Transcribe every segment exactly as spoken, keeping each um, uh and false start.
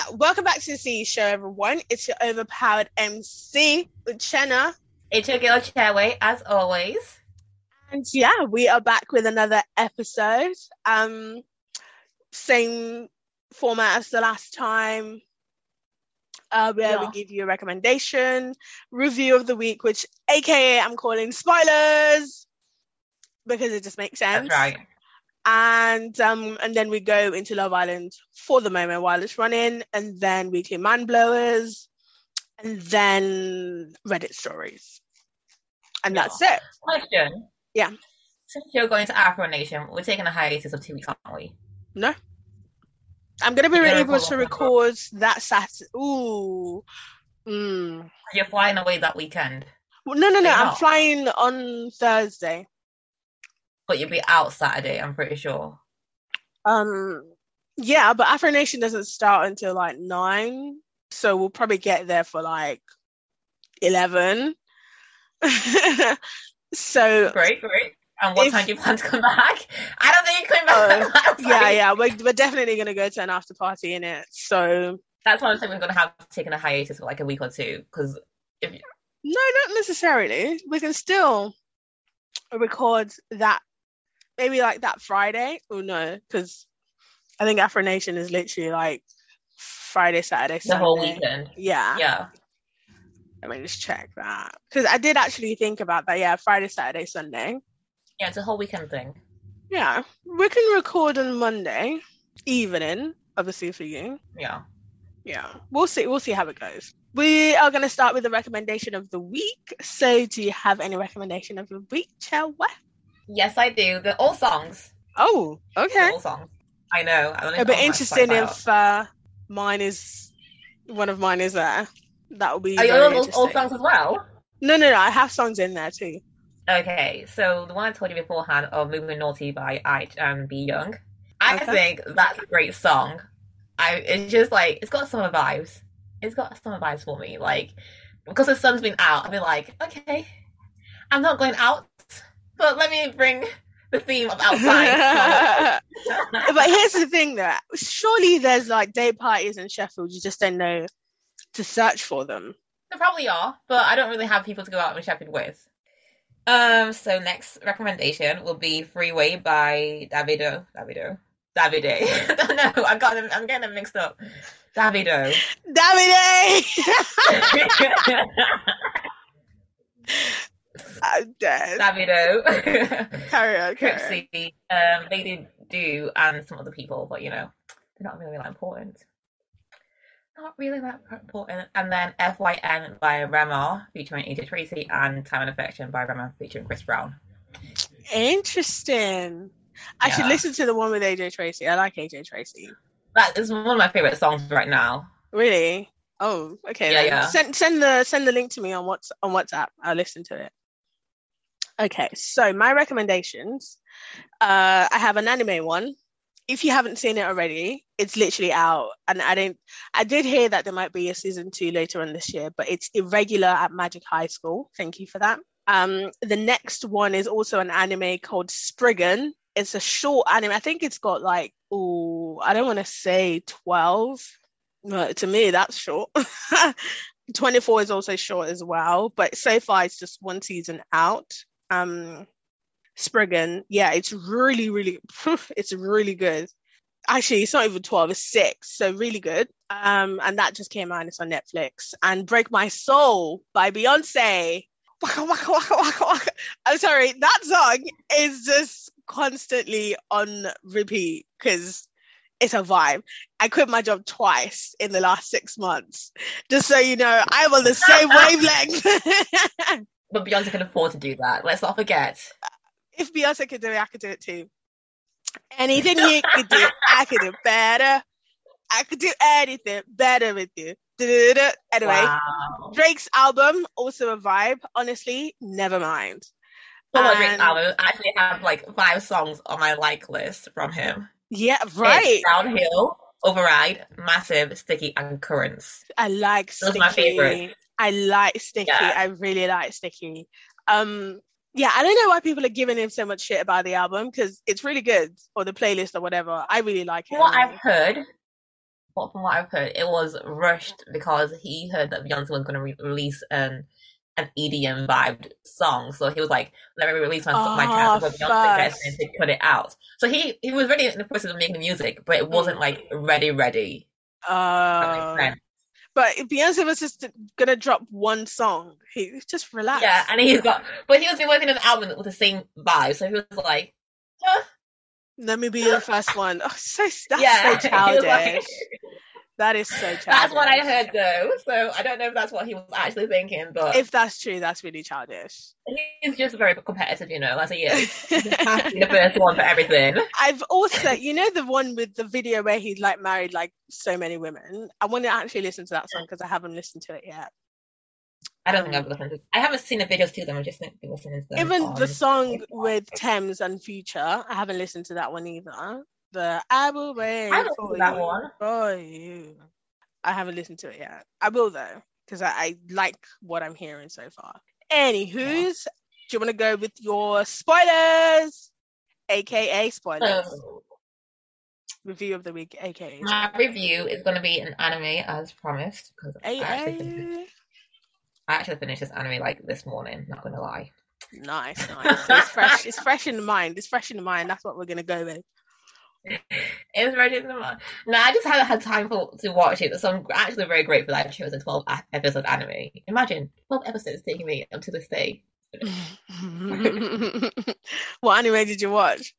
welcome back to the C Show, everyone. It's your overpowered M C, Uchenna. It's your girl, Chairway, as always. And yeah, we are back with another episode. Um, same format as the last time, uh, where yeah. we give you a recommendation, review of the week, which A K A I'm calling spoilers, because it just makes sense. That's right. And um, and then we go into Love Island for the moment while it's running, and then weekly man blowers, and then Reddit stories, and yeah. that's it. Question. Yeah. Since you're going to Afro Nation, we're taking a hiatus of two weeks, aren't we? No. I'm gonna be able to record that Saturday. Ooh. Mm. You're flying away that weekend. Well, no, no, no. You're I'm not. flying on Thursday. But you'll be out Saturday, I'm pretty sure. Um, yeah, but Afro Nation doesn't start until like nine, so we'll probably get there for like eleven. So great, great. And what if, time do you plan to come back? I don't think you're coming back. Uh, yeah, yeah, we're we're definitely gonna go to an after party in it. So that's why I'm saying we're gonna have taken a hiatus for like a week or two. Because if you... no, not necessarily. We can still record that. Maybe like that Friday. Oh no, because I think Afro Nation is literally like Friday, Saturday, Sunday. The whole weekend. Yeah. Yeah. Let me just check that. Because I did actually think about that. Yeah, Friday, Saturday, Sunday. Yeah, it's a whole weekend thing. Yeah. We can record on Monday evening, obviously for you. Yeah. Yeah. We'll see. We'll see how it goes. We are going to start with the recommendation of the week. So do you have any recommendation of the week, Chelwa? Yes, I do. They're all songs. Oh, okay. They're all songs. I know. I It'll be interesting if uh, mine is one of mine is there. That will be. Are you all those old songs as well? No, no, no. I have songs in there too. Okay, so the one I told you beforehand of "Moving Naughty" by I and Be Young. I okay. think that's a great song. I it's just like it's got summer vibes. It's got summer vibes for me. Like because the sun's been out, I've been like, okay, I'm not going out. But let me bring the theme of outside. But here's the thing though. Surely there's like day parties in Sheffield. You just don't know to search for them. There probably are, but I don't really have people to go out in Sheffield with. Um. So next recommendation will be Freeway by Davido. Davido. Davide. No, I got them. I'm getting them mixed up. Davido. Davide. I'm dead. Davido. Carry on, carry Cripsy, um, Lady Do, and some other people, but you know, they're not really that important. Not really that important. And then F Y N by Rema featuring A J Tracey, and Time and Affection by Rema featuring Chris Brown. Interesting. I yeah. should listen to the one with A J Tracey. I like A J Tracey. That is one of my favorite songs right now. Really? Oh, okay. Yeah, yeah. Send send the send the link to me on what's on WhatsApp. I'll listen to it. Okay, so my recommendations. Uh, I have an anime one. If you haven't seen it already, it's literally out, and I didn't. I did hear that there might be a season two later on this year, but it's Irregular at Magic High School. Thank you for that. Um, the next one is also an anime called Spriggan. It's a short anime. I think it's got like, oh, I don't want to say twelve. But to me, that's short. twenty-four is also short as well, but so far it's just one season out. Um, Spriggan, yeah, it's really, really, it's really good. Actually, it's not even twelve, it's six, so really good. Um, and that just came out, it's on Netflix. And Break My Soul by Beyonce. Waka, waka, waka, waka, waka. I'm sorry, that song is just constantly on repeat because it's a vibe. I quit my job twice in the last six months. Just so you know, I'm on the same wavelength. But Beyonce can afford to do that. Let's not forget. If Beyonce could do it, I could do it too. Anything you could do, I could do better. I could do anything better with you. Da-da-da-da. Anyway, wow. Drake's album, also a vibe. Honestly, never mind. Well, and... Drake's album, I actually have like five songs on my like list from him. Yeah, right. It's Downhill, Override, Massive, Sticky, and Currents. I like Those Sticky. Those are my favorite. I like Sticky. Yeah. I really like Sticky. Um, yeah, I don't know why people are giving him so much shit about the album because it's really good, or the playlist or whatever. I really like it. What I've heard But from what I've heard, it was rushed because he heard that Beyonce was going to re- release an an E D M vibed song, so he was like, "Let me release my Oh, my track before Beyonce first. gets in to put it out." So he he was ready in the process of making the music, but it wasn't Mm. like ready, ready. That makes Uh, sense. but if Beyonce was just gonna drop one song, he just relax. Yeah, and he's got, but he was been working on an album with the same vibe, so he was like, huh? Let me be the first one. Oh, so that's Yeah, so he was childish. like- That is so childish. That's what I heard though, so I don't know if that's what he was actually thinking, but If that's true, that's really childish. he's just very competitive, you know, as he is. He has to be the first one for everything. I've also, you know, the one with the video where he's like married like so many women. I want to actually listen to that song because I haven't listened to it yet. I don't think I've listened to it. I haven't seen the videos to them, I just think been listening to them. Even on- the song with Thames and Future, I haven't listened to that one either. The I will wait I don't for know that you, one. for you. I haven't listened to it yet. I will though, because I, I like what I'm hearing so far. Anywho's, do you want to go with your spoilers, aka spoilers? So, Review of the week, aka my review is going to be an anime as promised, because I actually, finished, I actually finished this anime like this morning, not going to lie. Nice, nice. So it's fresh. It's fresh in the mind. It's fresh in the mind. That's what we're gonna go with. It was very different. No, I just haven't had time for to watch it, so I'm actually very grateful that I chose a twelve episode anime. Imagine twelve episodes taking me up to this day. What anime did you watch?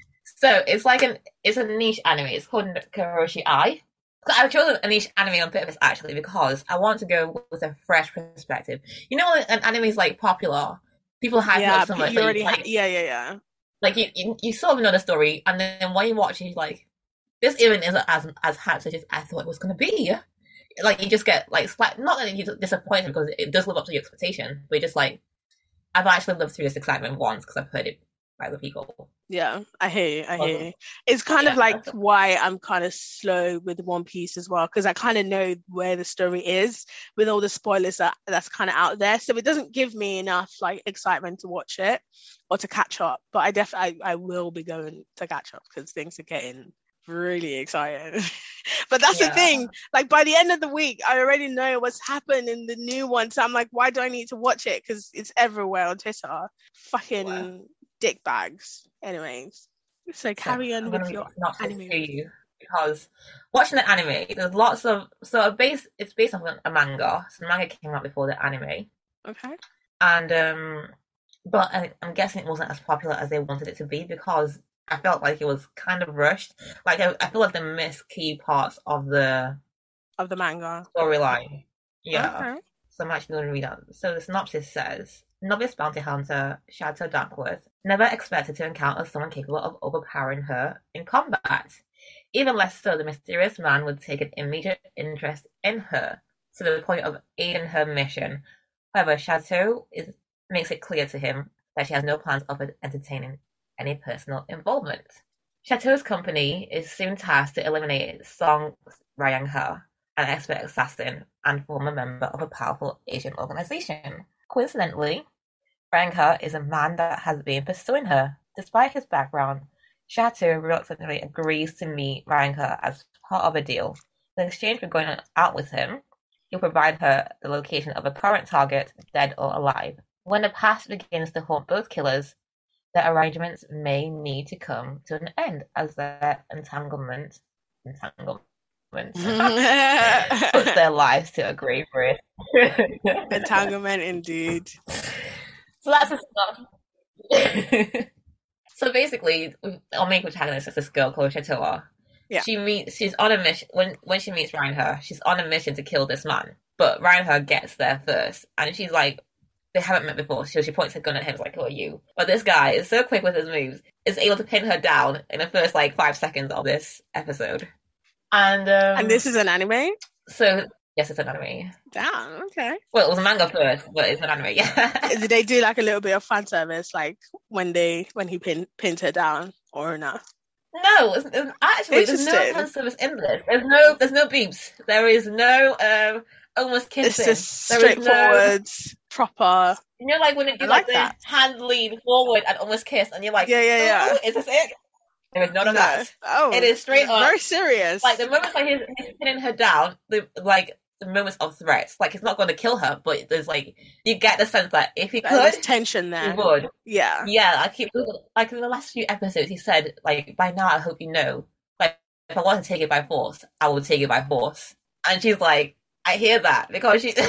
So it's like an it's a niche anime. It's called Karoshi Ai. I chose a niche anime on purpose actually because I want to go with a fresh perspective. You know, an anime is like popular. People hype Yeah, it up so much. you that already. like, Ha- yeah, yeah, yeah. like you, you, you sort of know the story, and then when you watch it, you're like, this even isn't as as hyped as I thought it was going to be. Like you just get like slight, not that you're disappointed because it does live up to your expectation, but you're just like, I've actually lived through this excitement once because I've heard it by other people. Yeah, I hear you. I hear you. It's kind Yeah. of like why I'm kind of slow with One Piece as well, because I kind of know where the story is with all the spoilers that that's kind of out there. So it doesn't give me enough like excitement to watch it or to catch up. But I definitely I, I will be going to catch up because things are getting really exciting. But that's Yeah. the thing. Like by the end of the week, I already know what's happened in the new one. So I'm like, why do I need to watch it? Because it's everywhere on Twitter. Fucking. Wow. Dick bags. Anyways, so carry on I'm with gonna your not anime. to you because watching the anime, there's lots of so a base. It's based off a manga. So the manga came out before the anime, Okay. and um, but I, I'm guessing it wasn't as popular as they wanted it to be because I felt like it was kind of rushed. Like I, I feel like they missed key parts of the Of the manga. storyline. Yeah. Okay. So I'm actually going to read out. So the synopsis says, novice bounty hunter Shadow Duckworth never expected to encounter someone capable of overpowering her in combat. Even less so, the mysterious man would take an immediate interest in her, to the point of aiding her mission. However, Chateau is, makes it clear to him that she has no plans of entertaining any personal involvement. Chateau's company is soon tasked to eliminate Song Ryangha, an expert assassin and former member of a powerful Asian organization. Coincidentally, Ryangha is a man that has been pursuing her. Despite his background, Chateau reluctantly agrees to meet Ryangha as part of a deal. In exchange for going out with him, he'll provide her the location of a current target, dead or alive. When the past begins to haunt both killers, their arrangements may need to come to an end as their entanglement entanglement puts their lives to a grave risk. Entanglement, indeed. So that's the stuff. So basically, our main protagonist is this girl called Chateau. Yeah. She meets. She's on a mission. When when she meets Reinhardt, she's on a mission to kill this man. But Reinhardt gets there first, and she's like, they haven't met before, so she points her gun at him, like, "Who are you?" But this guy is so quick with his moves, is able to pin her down in the first like five seconds of this episode. And um, And this is an anime? so yes, it's an anime. Damn, okay. Well, it was a manga first, but it's an anime. Yeah. Did they do like a little bit of fan service, like when they when he pin, pinned her down or not? No, it's, it's, actually, there's no Interesting. fan service in this. There's no, there's no beeps. There is no um, almost It's kissing. just There is no- straightforward, proper. You know, like when they I do like like, that. the hand lean forward and almost kiss, and you're like, Yeah, yeah, yeah. "Oh, is this it?" There is none of No. that. Oh, It is straight up very serious. like the moments like he's, he's pinning her down, the like the moments of threats. Like he's not going to kill her, but there's like you get the sense that if he There's could, tension he there. would. Yeah. Yeah, I keep like in the last few episodes, he said like by now I hope you know, like if I want to take it by force, I will take it by force. And she's like, I hear that because she.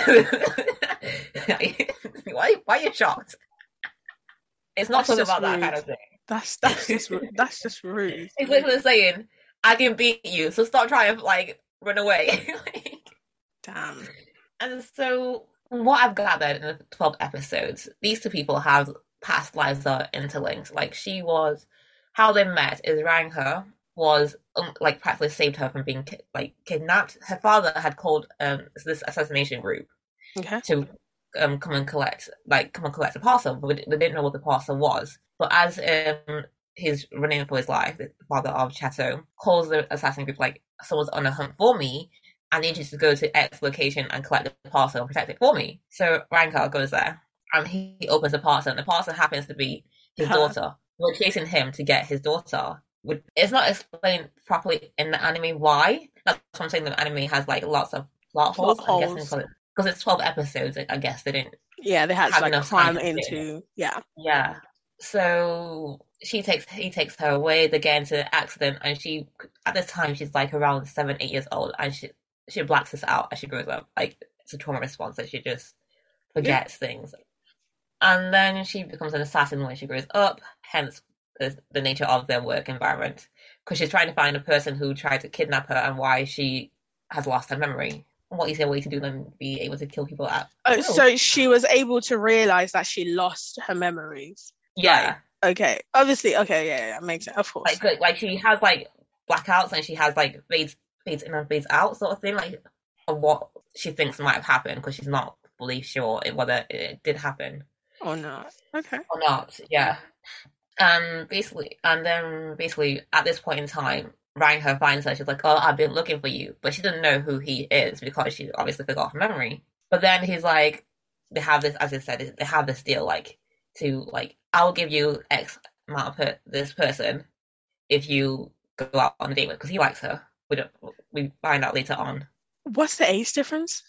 why? Why are you shocked? It's not That's talking about just that rude. kind of thing. That's that's just ru- that's just rude. He's literally saying, "I can beat you, so stop trying to like run away." Damn. And so, what I've gathered in the twelve episodes, these two people have past lives that are interlinked. Like she was, how they met is Rangha was um, like practically saved her from being ki- like kidnapped. Her father had called um this assassination group Okay. to um come and collect like come and collect a parcel, but they didn't know what the parcel was. But as um he's running for his life, the father of Chateau calls the assassin group like someone's on a hunt for me. I need you to go to X location and collect the parcel and protect it for me. So Rankar goes there and he opens the parcel, and the parcel happens to be his Huh. daughter. We're chasing him to get his daughter. It's not explained properly in the anime why. That's what I'm saying. The anime has like lots of plot holes. Plot I'm holes. guessing because it's twelve episodes. I guess they didn't. Yeah, they had Have to like enough cram time to fit into. Yeah. Yeah. So she takes he takes her away. They get into an accident, and she at this time she's like around seven, eight years old, and she she blacks this out as she grows up. Like it's a trauma response that she just forgets things. And then she becomes an assassin when she grows up. Hence the, the nature of their work environment, because she's trying to find a person who tried to kidnap her and why she has lost her memory. What easier way to do than be able to kill people at Oh, will. so she was able to realize that she lost her memories. Yeah. Okay. Obviously. Okay. Yeah. Yeah. Makes sense. Of course. Like, like, like she has like blackouts and she has like fades, fades in and fades out sort of thing, like of what she thinks might have happened because she's not fully sure whether it did happen Or not. Okay. or not. Yeah. Um. Basically, and then basically at this point in time, Rangha finds her. She's like, "Oh, I've been looking for you," but she doesn't know who he is because she obviously forgot her memory. But then he's like, they have this, as I said, they have this deal like to like, I'll give you X amount of per- this person if you go out on a date with, because he likes her. We don't. We find out later on. What's the age difference?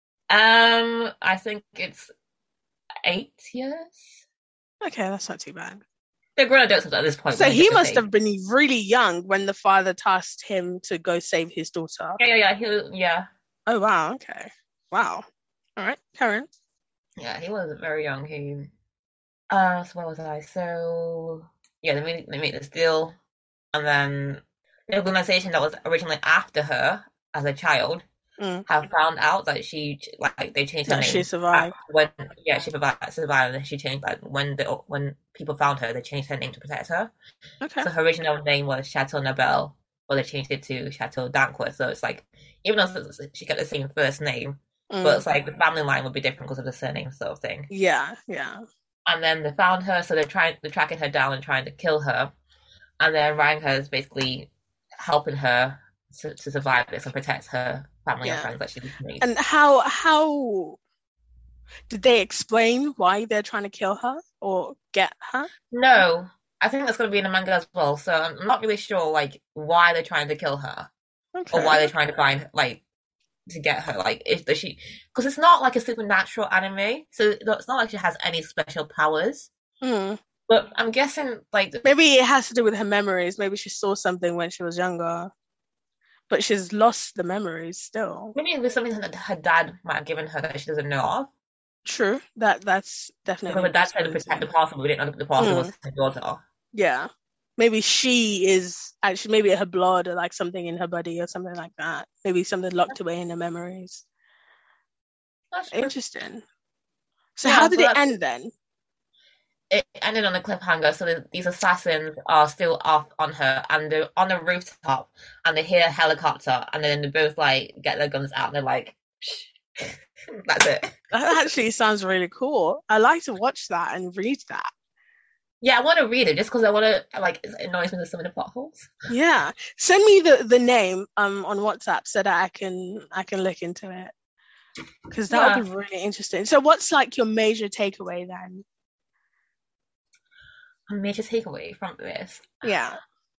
Um, I think it's eight years. Okay, that's not too bad. They're grown adults at this point. So when they he get to must say- have been really young when the father tasked him to go save his daughter. Yeah, yeah, yeah. He, was- yeah, Oh wow. Okay. Wow. All right, Karen. yeah. He was very young. He. Uh, so where was I? So yeah, they made they made this deal, and then the organization that was originally after her as a child Mm. have found out that she like they changed her That name. she survived. When yeah, she survived, survived, and she changed like when the when people found her, they changed her name to protect her. Okay. So her original name was Chateau Nabel, but they changed it to Chateau Danquois. So it's like even though she got the same first name, Mm. but it's like the family line would be different because of the surname sort of thing. Yeah. Yeah. And then they found her, so they're trying, they're tracking her down and trying to kill her. And then Rangha is basically helping her to, to survive this and protect her family Yeah. and friends that she's made. And how how did they explain why they're trying to kill her or get her? No, I think that's going to be in the manga as well. So I'm not really sure like why they're trying to kill her Okay. or why they're trying to find like to get her. Like if does she, because it's not like a supernatural anime, so it's not like she has any special powers. Mm. But I'm guessing like Maybe it has to do with her memories. Maybe she saw something when she was younger, but she's lost the memories still. maybe it was something that her dad might have given her that she doesn't know of. True. That that's definitely. Because her dad tried to protect the parcel, but we didn't know the parcel Mm. was her daughter. Yeah. Maybe she is actually maybe her blood or like something in her body or something like that. Maybe something locked away in her memories. That's true. Interesting. So Yeah, how did so it that's- end then? It ended on a cliffhanger, so the, these assassins are still off on her, and they're on a rooftop, and they hear a helicopter, and then they both like get their guns out, and they're like, "That's it." That actually sounds really cool. I like to watch that and read that. Yeah, I want to read it just because I want to like it annoys me with some of the plot holes. Yeah. Send me the, the name um on WhatsApp so that I can I can look into it. Because that Yeah. would be really interesting. So what's like your major takeaway then? A major takeaway from this. Yeah.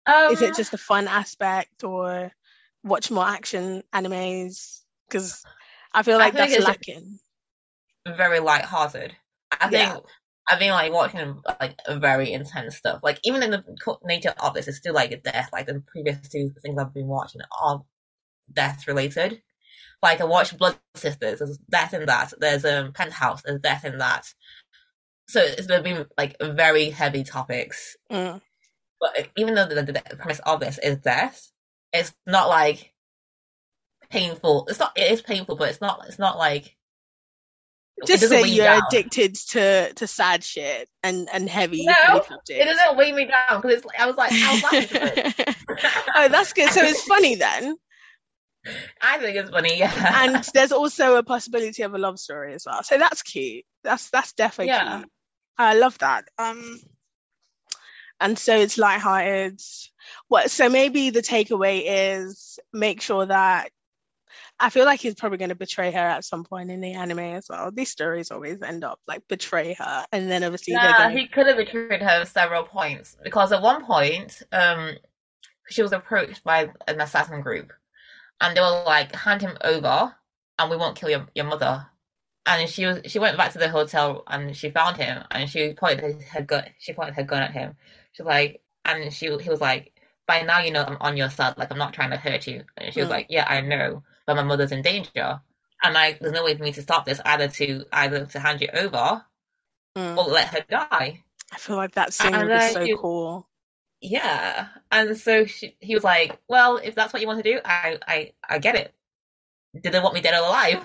Um, Is it just the fun aspect, or watch more action animes? Because I feel I like think that's it's lacking. very light-hearted. I Yeah. think I've been like watching like very intense stuff. Like even in the nature of this, it's still like death. Like the previous two things I've been watching are death related. Like I watched Blood Sisters, there's death in that. There's um Penthouse, there's death in that. So it's been like very heavy topics. Mm. But even though the, the, the premise of this is death, it's not like painful. It's not. It is painful, but it's not. It's not like. Just say you're down. addicted to, to sad shit and, and heavy. No, heavy it doesn't weigh me down because it's. Like, I was like, I was laughing. Oh, that's good. So it's funny then. I think it's funny, yeah. And there's also a possibility of a love story as well. So that's cute. That's that's definitely yeah. cute. I love that. Um, and so it's lighthearted. What? So maybe the takeaway is make sure that. I feel like he's probably going to betray her at some point in the anime as well. These stories always end up like betray her, and then obviously yeah, they're gonna... he could have betrayed her several points because at one point, um, she was approached by an assassin group, and they were like, "Hand him over, and we won't kill your your mother." And she was she went back to the hotel and she found him, and she pointed her gun. She pointed her gun at him. She was like, and she he was like, "By now you know I'm on your side. Like I'm not trying to hurt you." And she was mm. like, "Yeah, I know. But my mother's in danger, and like, there's no way for me to stop this. Either to either to hand you over, mm. or let her die." I feel like that scene would be so she, cool. Yeah, and so she, he was like, "Well, if that's what you want to do, I, I, I get it. Did they want me dead or alive?"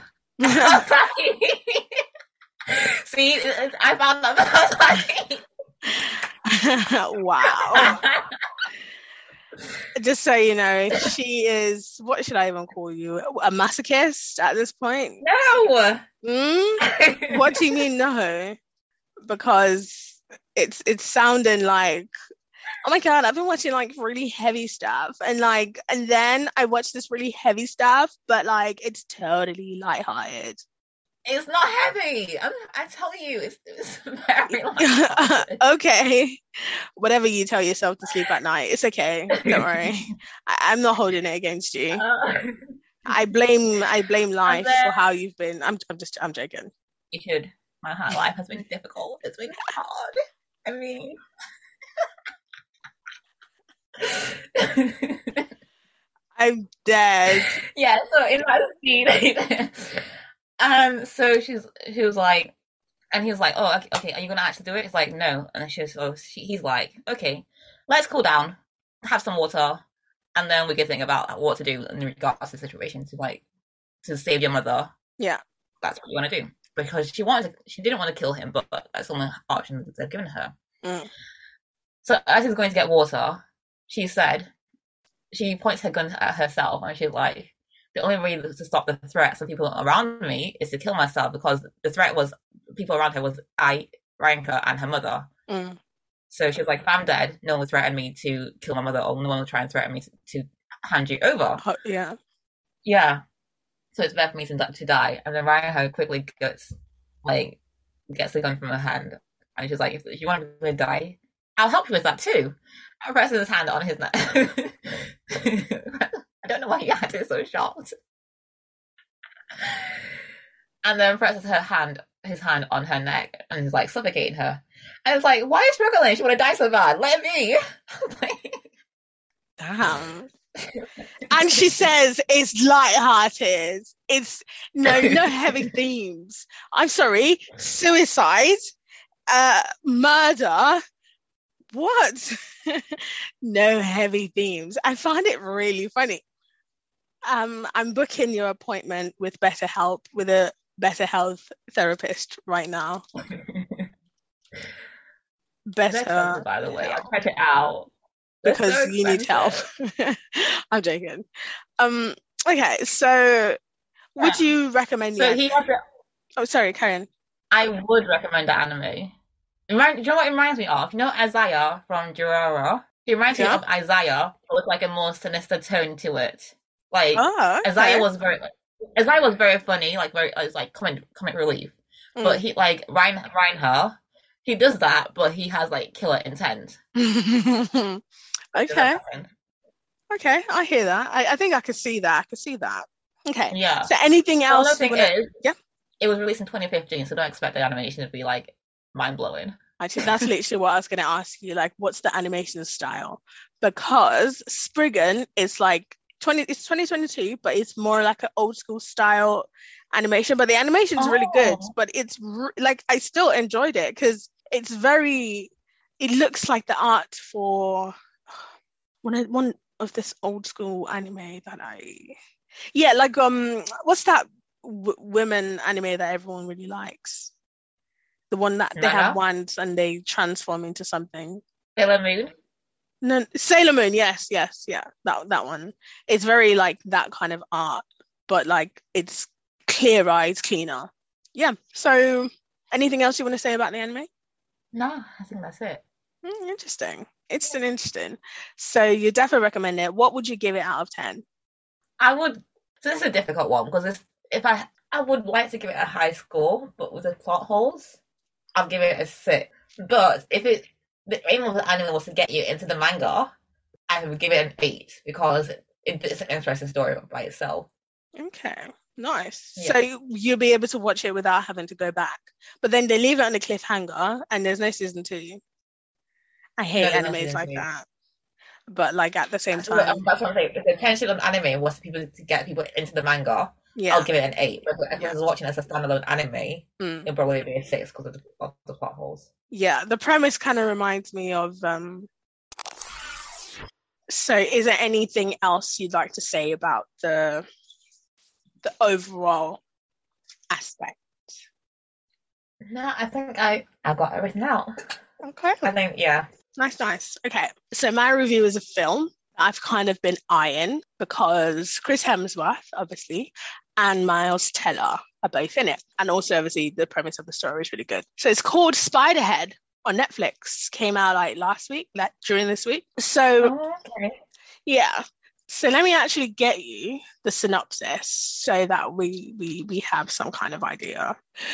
See, I found that. Wow. Just so you know, she is, what should I even call you? A masochist at this point? No! Mm? What do you mean no? Because it's it's sounding like, oh my god, I've been watching like really heavy stuff, and like, and then I watched this really heavy stuff, but like, it's totally lighthearted. It's not heavy. I'm, I tell you, it's, it's very lighthearted. Okay. Whatever you tell yourself to sleep at night, it's okay. Don't worry. I, I'm not holding it against you. Uh, I blame I blame life then, for how you've been. I'm I'm just I'm joking. You should. My life has been difficult. It's been hard. I mean, I'm dead. Yeah. So in my scene, um, so she's she was like. And he was like, "Oh, okay, okay, are you gonna actually do it?" It's like, "No." And she was, so she, he's like, "Okay, let's cool down, have some water, and then we can think about what to do in regards to the situation to like to save your mother." Yeah, that's what you want to do because she wanted, to, she didn't want to kill him, but that's the only option that they've given her. Mm. So as he's going to get water, she said, she points her gun at herself, and she's like, "The only way to stop the threats of people around me is to kill myself," because the threat was people around her was I, Ranka, and her mother. Mm. So she was like, "If I'm dead, no one will threaten me to kill my mother, or no one will try and threaten me to, to hand you over." Uh, yeah. Yeah. So it's better for me to, to die. And then Ranka quickly gets, like, gets the gun from her hand. And she's like, "If you want to die, I'll help you with that too." I presses his hand on his neck. I don't know why he had it so short. And then presses her hand, his hand on her neck, and is like suffocating her. And it's like, why are you struggling? She want to die so bad. Let me. Damn. And she says it's lighthearted. It's no, no heavy themes. I'm sorry, suicide, uh, murder. What? No heavy themes. I find it really funny. Um, I'm booking your appointment with BetterHelp with a BetterHelp therapist right now. Better, by the way, I'll check it out because so you need help. I'm joking. Um, okay, so yeah. Would you recommend? So he has a... Oh, sorry, Karen. I would recommend the anime. Do you know what it reminds me of? You know Isaiah from Durara? He reminds yeah. me of Isaiah, but with like a more sinister tone to it. Like oh, okay. Isaiah was very, Isaiah was very funny, like very, it was like comic comic relief. Mm. But he like Rein Reinhardt, he does that, but he has like killer intent. Okay. Okay, I hear that. I, I think I could see that. I could see that. Okay. Yeah. So anything else? The other thing wanna... is, yeah, it was released in twenty fifteen, so don't expect the animation to be like mind blowing. Actually, that's literally what I was going to ask you. Like, what's the animation style? Because Spriggan is like twenty. It's twenty twenty-two, but it's more like an old school style animation. But the animation is oh. really good. But it's re- like I still enjoyed it because it's very. It looks like the art for one of, one of this old school anime that I. Yeah, like um, what's that w- women anime that everyone really likes? The one that they Nana? have wands and they transform into something. Sailor Moon? No, Sailor Moon, yes, yes, yeah. That that one. It's very like that kind of art, but like it's clearer, it's cleaner. Yeah. So anything else you want to say about the anime? No, I think that's it. Mm, interesting. It's still interesting. So you definitely recommend it. What would you give it out of ten? I would. So this is a difficult one because if, if I I would like to give it a high score, but with the plot holes, I'll give it a six. But if it the aim of the anime was to get you into the manga, I would give it an eight because it, it's an interesting story by itself. Okay, nice. Yeah. So you'll be able to watch it without having to go back. But then they leave it on a cliffhanger and there's no season two. I hate No, no animes like two. that. But like at the same time, that's what I'm saying. If the intention of anime was people to get people into the manga, yeah. I'll give it an eight. But if yeah. I was watching it as a standalone anime, mm. it'll probably be a six because of the, of the plot holes. Yeah, the premise kind of reminds me of. Um... So, is there anything else you'd like to say about the the overall aspect? No, I think I I got everything out. Okay. I think yeah. Nice, nice. Okay, so my review is a film I've kind of been eyeing because Chris Hemsworth, obviously, and Miles Teller are both in it. And also, obviously, the premise of the story is really good. So it's called Spiderhead on Netflix. Came out like last week, like during this week. So, oh, okay. yeah. So let me actually get you the synopsis so that we we we have some kind of idea.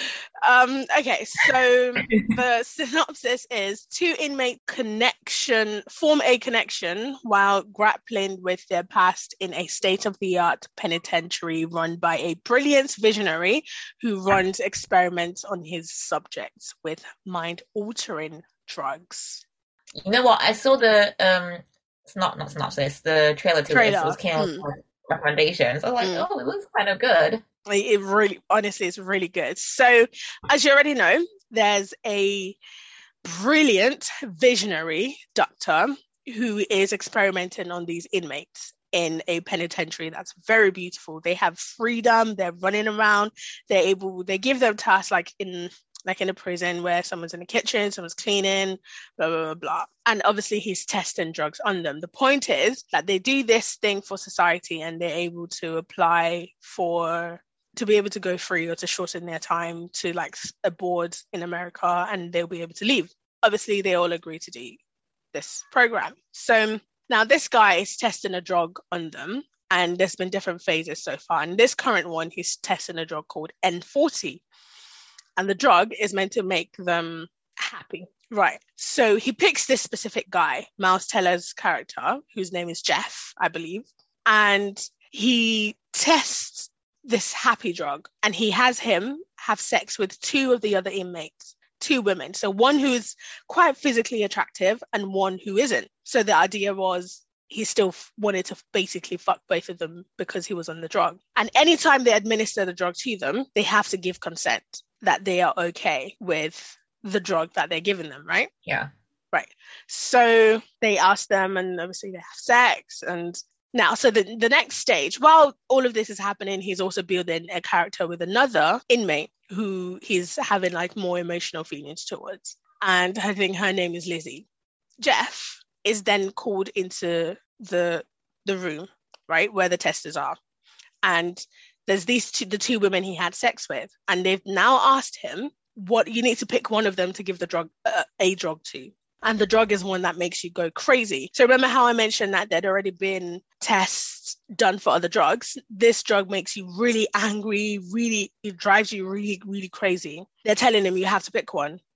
Um, okay, so the synopsis is two inmate connection form a connection while grappling with their past in a state-of-the-art penitentiary run by a brilliant visionary who runs experiments on his subjects with mind-altering drugs. You know what? I saw the um. It's not not synopsis. The trailer to trailer. This was came mm. with recommendations. I was like, mm. oh, it looks kind of good. It really, honestly, it's really good. So, as you already know, there's a brilliant visionary doctor who is experimenting on these inmates in a penitentiary that's very beautiful. They have freedom. They're running around. They're able. They give them tasks like in. like in a prison where someone's in the kitchen, someone's cleaning, blah, blah, blah, blah. And obviously he's testing drugs on them. The point is that they do this thing for society and they're able to apply for, to be able to go free or to shorten their time to like a board in America and they'll be able to leave. Obviously they all agree to do this program. So now this guy is testing a drug on them and there's been different phases so far. And this current one, he's testing a drug called N forty. And the drug is meant to make them happy. Right. So he picks this specific guy, Miles Teller's character, whose name is Jeff, I believe. And he tests this happy drug. And he has him have sex with two of the other inmates, two women. So one who's quite physically attractive and one who isn't. So the idea was he still wanted to basically fuck both of them because he was on the drug. And anytime they administer the drug to them, they have to give consent that they are okay with the drug that they're giving them, right? Yeah. Right. So they ask them and obviously they have sex. And now, so the, the next stage, while all of this is happening, he's also building a character with another inmate who he's having like more emotional feelings towards. And I think her name is Lizzie. Jeff is then called into the the room, right, where the testers are. And there's these two, the two women he had sex with, and they've now asked him, what you need to pick one of them to give the drug, uh, a drug to. And the drug is one that makes you go crazy. So remember how I mentioned that there'd already been tests done for other drugs? This drug makes you really angry, really, it drives you really, really crazy. They're telling him you have to pick one.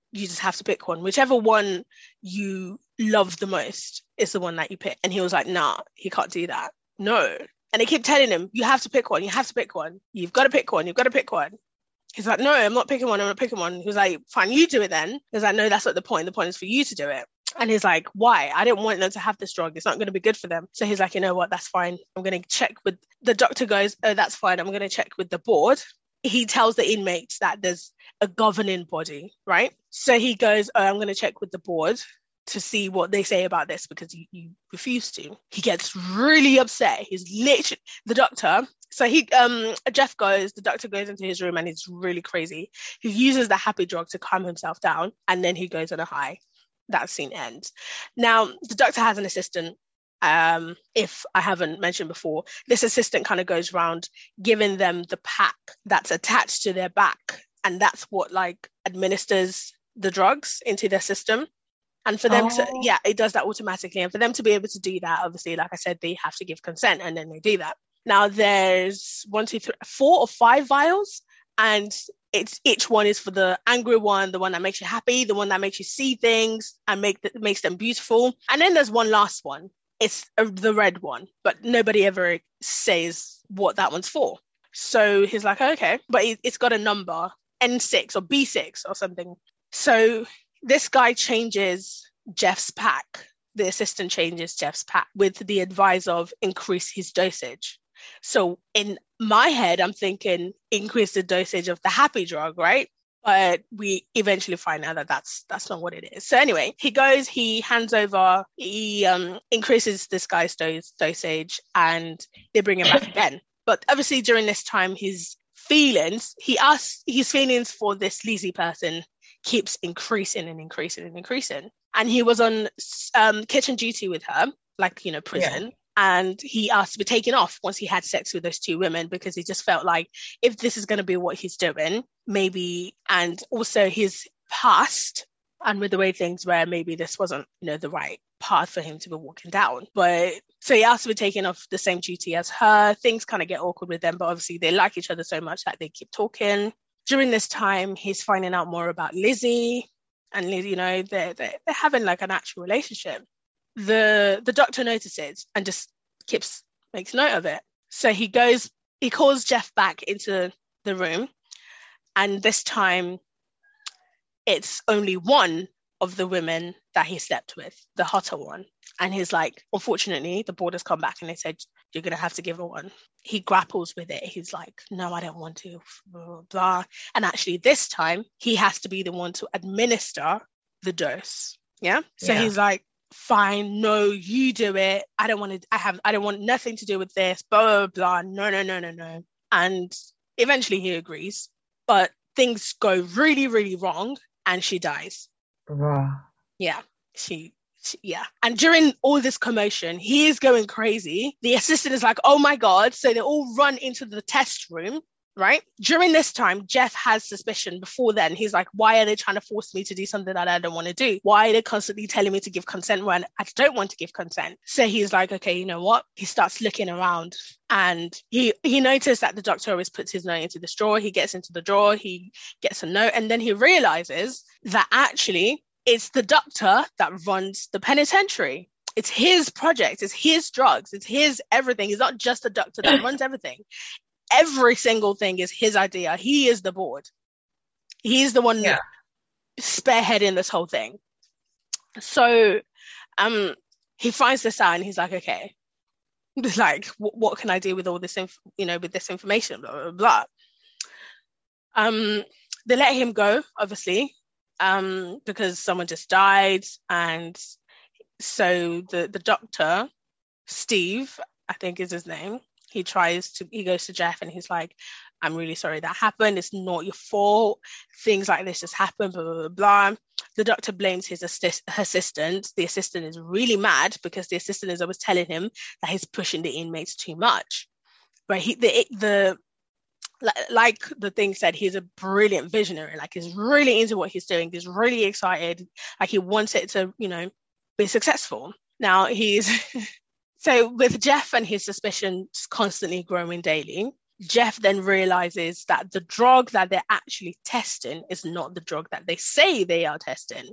you just have to pick one. Whichever one you love the most is the one that you pick. And he was like, nah, he can't do that. No. And they keep telling him, you have to pick one. You have to pick one. You've got to pick one. You've got to pick one. He's like, no, I'm not picking one. I'm not picking one. He was like, fine, you do it then. He was like, no, that's not the point. The point is for you to do it. And he's like, why? I didn't want them to have this drug. It's not going to be good for them. So he's like, you know what? That's fine. I'm going to check with the doctor goes, oh, that's fine. I'm going to check with the board. He tells the inmates that there's a governing body, right? So he goes, oh, I'm going to check with the board to see what they say about this because you, you refuse to. He gets really upset. He's literally, the doctor, so he, um, Jeff goes, the doctor goes into his room and he's really crazy. He uses the happy drug to calm himself down and then he goes on a high. That scene ends. Now, the doctor has an assistant. Um, if I haven't mentioned before, this assistant kind of goes around giving them the pack that's attached to their back. And that's what like administers the drugs into their system. And for them oh. to, yeah, it does that automatically. And for them to be able to do that, obviously, like I said, they have to give consent and then they do that. Now there's one, two, three, four or five vials. And it's each one is for the angry one, the one that makes you happy, the one that makes you see things and make the, makes them beautiful. And then there's one last one. It's a, the red one, but nobody ever says what that one's for. So he's like, okay, but it, it's got a number, N six or B six or something. So this guy changes Jeff's pack. The assistant changes Jeff's pack with the advice of increase his dosage. So in my head, I'm thinking increase the dosage of the happy drug, right? But we eventually find out that that's that's not what it is. So anyway, he goes, he hands over, he um, increases this guy's dose, dosage and they bring him back again. But obviously during this time, his feelings, he asks, his feelings for this Lizzie person keeps increasing and increasing and increasing. And he was on um, kitchen duty with her, like, you know, prison. Yeah. And he asked to be taken off once he had sex with those two women because he just felt like if this is going to be what he's doing, maybe, and also his past and with the way things were, maybe this wasn't, you know, the right path for him to be walking down. But so he asked to be taken off the same duty as her. Things kind of get awkward with them, but obviously they like each other so much that they keep talking. During this time, he's finding out more about Lizzie and, you know, they're, they're, they're having like an actual relationship. The the doctor notices and just keeps makes note of it. So he goes, he calls Jeff back into the room, and this time it's only one of the women that he slept with, the hotter one. And he's like, unfortunately, the board has come back and they said, you're going to have to give her one. He grapples with it. He's like, no, I don't want to, blah, blah, blah. And actually this time he has to be the one to administer the dose. Yeah. So yeah. He's like, fine, no, you do it. I don't want to, I have, I don't want nothing to do with this, blah, blah, blah. No, no, no, no, no. And eventually he agrees, but things go really, really wrong and she dies. Wow. Yeah, she, she, yeah. And during all this commotion, he is going crazy. The assistant is like, oh my God. So they all run into the test room. Right? During this time, Jeff has suspicion before then. He's like, why are they trying to force me to do something that I don't want to do? Why are they constantly telling me to give consent when I don't want to give consent? So he's like, okay, you know what? He starts looking around and he, he noticed that the doctor always puts his note into this drawer. He gets into the drawer, he gets a note, and then he realizes that actually it's the doctor that runs the penitentiary. It's his project, it's his drugs, it's his everything. He's not just a doctor that runs everything. Every single thing is his idea. He is the board. He's the one yeah. spearheading this whole thing. So um, he finds this out and he's like, okay, like, w- what can I do with all this, inf- you know, with this information, blah, blah, blah. Um, they let him go, obviously, um, because someone just died. And so the, the doctor, Steve, I think is his name, He tries to, he goes to Jeff and he's like, I'm really sorry that happened. It's not your fault. Things like this just happen, blah, blah, blah, blah. The doctor blames his assist- assistant. The assistant is really mad because the assistant is always telling him that he's pushing the inmates too much. But he, the, the, like the thing said, he's a brilliant visionary. Like he's really into what he's doing. He's really excited. Like he wants it to, you know, be successful. Now he's... So with Jeff and his suspicions constantly growing daily, Jeff then realizes that the drug that they're actually testing is not the drug that they say they are testing.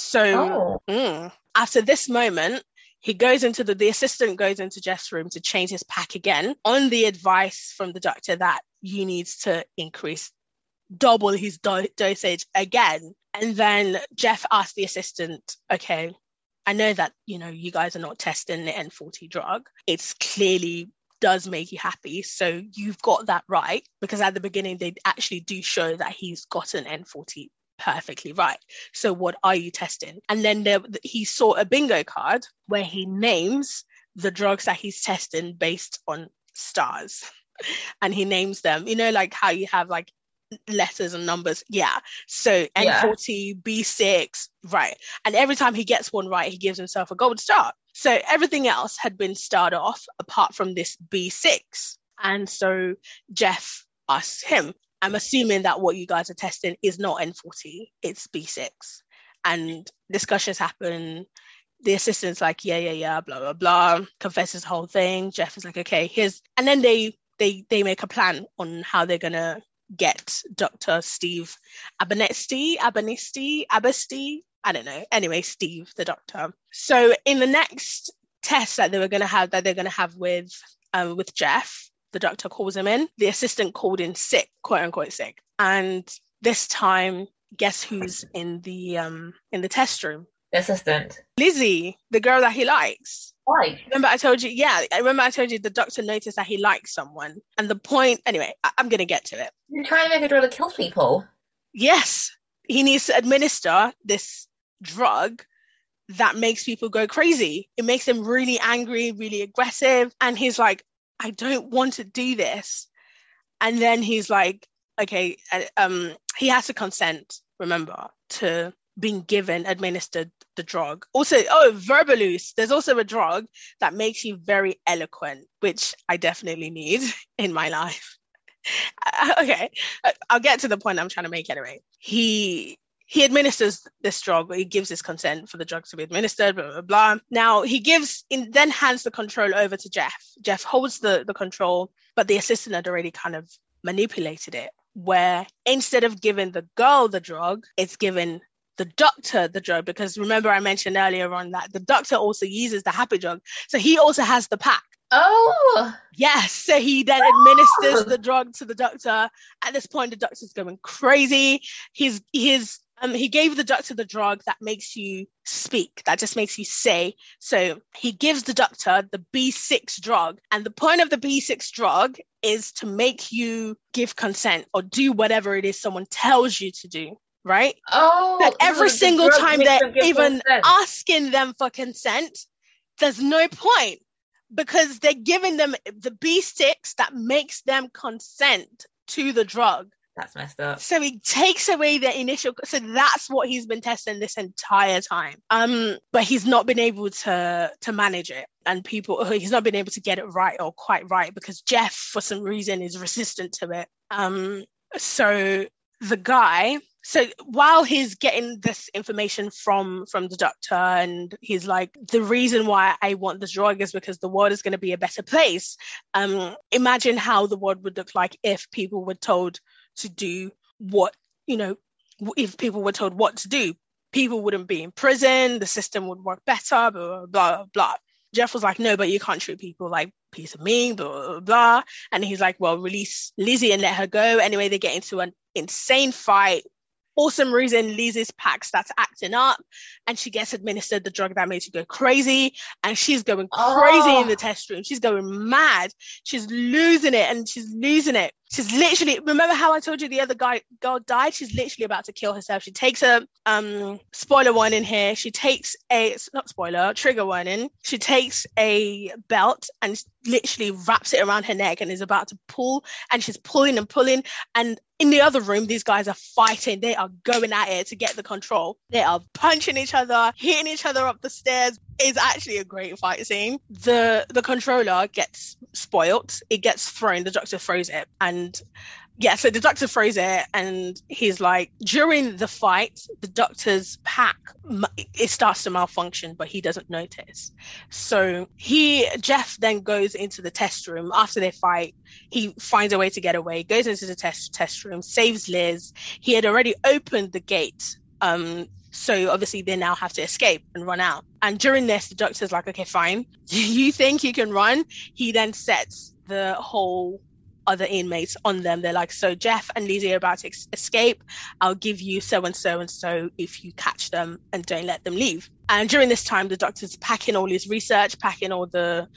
So Oh. mm, after this moment, he goes into the, the assistant goes into Jeff's room to change his pack again on the advice from the doctor that you need to increase, double his do- dosage again. And then Jeff asked the assistant, okay, I know that, you know, you guys are not testing the N forty drug. It's clearly does make you happy. So you've got that right, because at the beginning, they actually do show that he's gotten N forty perfectly right. So what are you testing? And then there, he saw a bingo card where he names the drugs that he's testing based on stars. And he names them, you know, like how you have like letters and numbers. Yeah. So N forty, yeah. B six, right. And every time he gets one right, he gives himself a gold star. So everything else had been starred off apart from this B six. And so Jeff asks him, I'm assuming that what you guys are testing is not N forty, it's B six. And discussions happen. The assistant's like, yeah, yeah, yeah, blah, blah, blah, confesses the whole thing. Jeff is like, okay, here's, and then they, they, they make a plan on how they're going to get Doctor Steve Abernethy, Abernethy, Abernethy, I don't know. Anyway, Steve, the doctor. So in the next test that they were going to have, that they're going to have with, um, with Jeff, the doctor calls him in. The assistant called in sick, quote unquote sick. And this time, guess who's in the um in the test room? The assistant. Lizzie, the girl that he likes. Why? Remember I told you, yeah, I remember I told you the doctor noticed that he likes someone. And the point, anyway, I- I'm going to get to it. You're trying to make a drug that kills people. Yes. He needs to administer this drug that makes people go crazy. It makes them really angry, really aggressive. And he's like, I don't want to do this. And then he's like, okay, um, he has to consent, remember, to being given, administered the drug. Also, oh, Verbaloose. There's also a drug that makes you very eloquent, which I definitely need in my life. Okay, I'll get to the point I'm trying to make anyway. He he administers this drug, he gives his consent for the drug to be administered, blah, blah, blah. Now he gives, in, then hands the control over to Jeff. Jeff holds the, the control, but the assistant had already kind of manipulated it, where instead of giving the girl the drug, it's given the doctor the drug, because remember I mentioned earlier on that the doctor also uses the happy drug. So he also has the pack. Oh. Yes. So he then administers oh. the drug to the doctor. At this point, the doctor's going crazy. He's, he's, um, he gave the doctor the drug that makes you speak, that just makes you say. So he gives the doctor the B six drug. And the point of the B six drug is to make you give consent or do whatever it is someone tells you to do. Right? Oh. That every so single the time they're even consent. asking them for consent, there's no point. Because they're giving them the B six that makes them consent to the drug. That's messed up. So he takes away their initial... So that's what he's been testing this entire time. Um, but he's not been able to, to manage it. And people... He's not been able to get it right or quite right because Jeff, for some reason, is resistant to it. Um, so the guy... So while he's getting this information from, from the doctor and he's like, the reason why I want this drug is because the world is going to be a better place. Um, imagine how the world would look like if people were told to do what, you know, if people were told what to do. People wouldn't be in prison, the system would work better, blah, blah, blah, blah. Jeff was like, no, but you can't treat people like piece of meat, blah, blah, blah. And he's like, well, release Lizzie and let her go. Anyway, they get into an insane fight. Awesome reason Lizzie's pack starts acting up and she gets administered the drug that makes you go crazy and she's going crazy oh. in the test room. She's going mad. She's losing it and she's losing it. She's literally, remember how I told you the other guy girl died? She's literally about to kill herself. She takes a um spoiler warning here. She takes a, not spoiler, trigger warning. She takes a belt and literally wraps it around her neck and is about to pull and she's pulling and pulling. And in the other room, these guys are fighting. They are going at it to get the control. They are punching each other, hitting each other up the stairs. It's actually a great fight scene. The the controller gets spoilt. It gets thrown. The doctor throws it. And yeah, so the doctor throws it, and he's like, during the fight, the doctor's pack, it starts to malfunction, but he doesn't notice. So he, Jeff then goes into the test room after they fight. He finds a way to get away, goes into the test test room, saves Liz. He had already opened the gate. Um, so obviously they now have to escape and run out. And during this, the doctor's like, okay, fine. You think you can run? He then sets the whole other inmates on them. They're like, so Jeff and Lizzie are about to ex- escape. I'll give you so and so and so if you catch them and don't let them leave. And during this time, the doctor's packing all his research, packing all the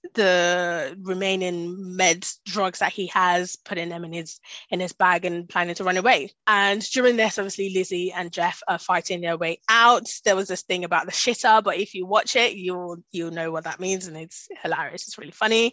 the remaining meds, drugs that he has, putting them in his in his bag and planning to run away. And during this, obviously, Lizzie and Jeff are fighting their way out. There was this thing about the shitter, but if you watch it, you'll you'll know what that means, and it's hilarious. It's really funny.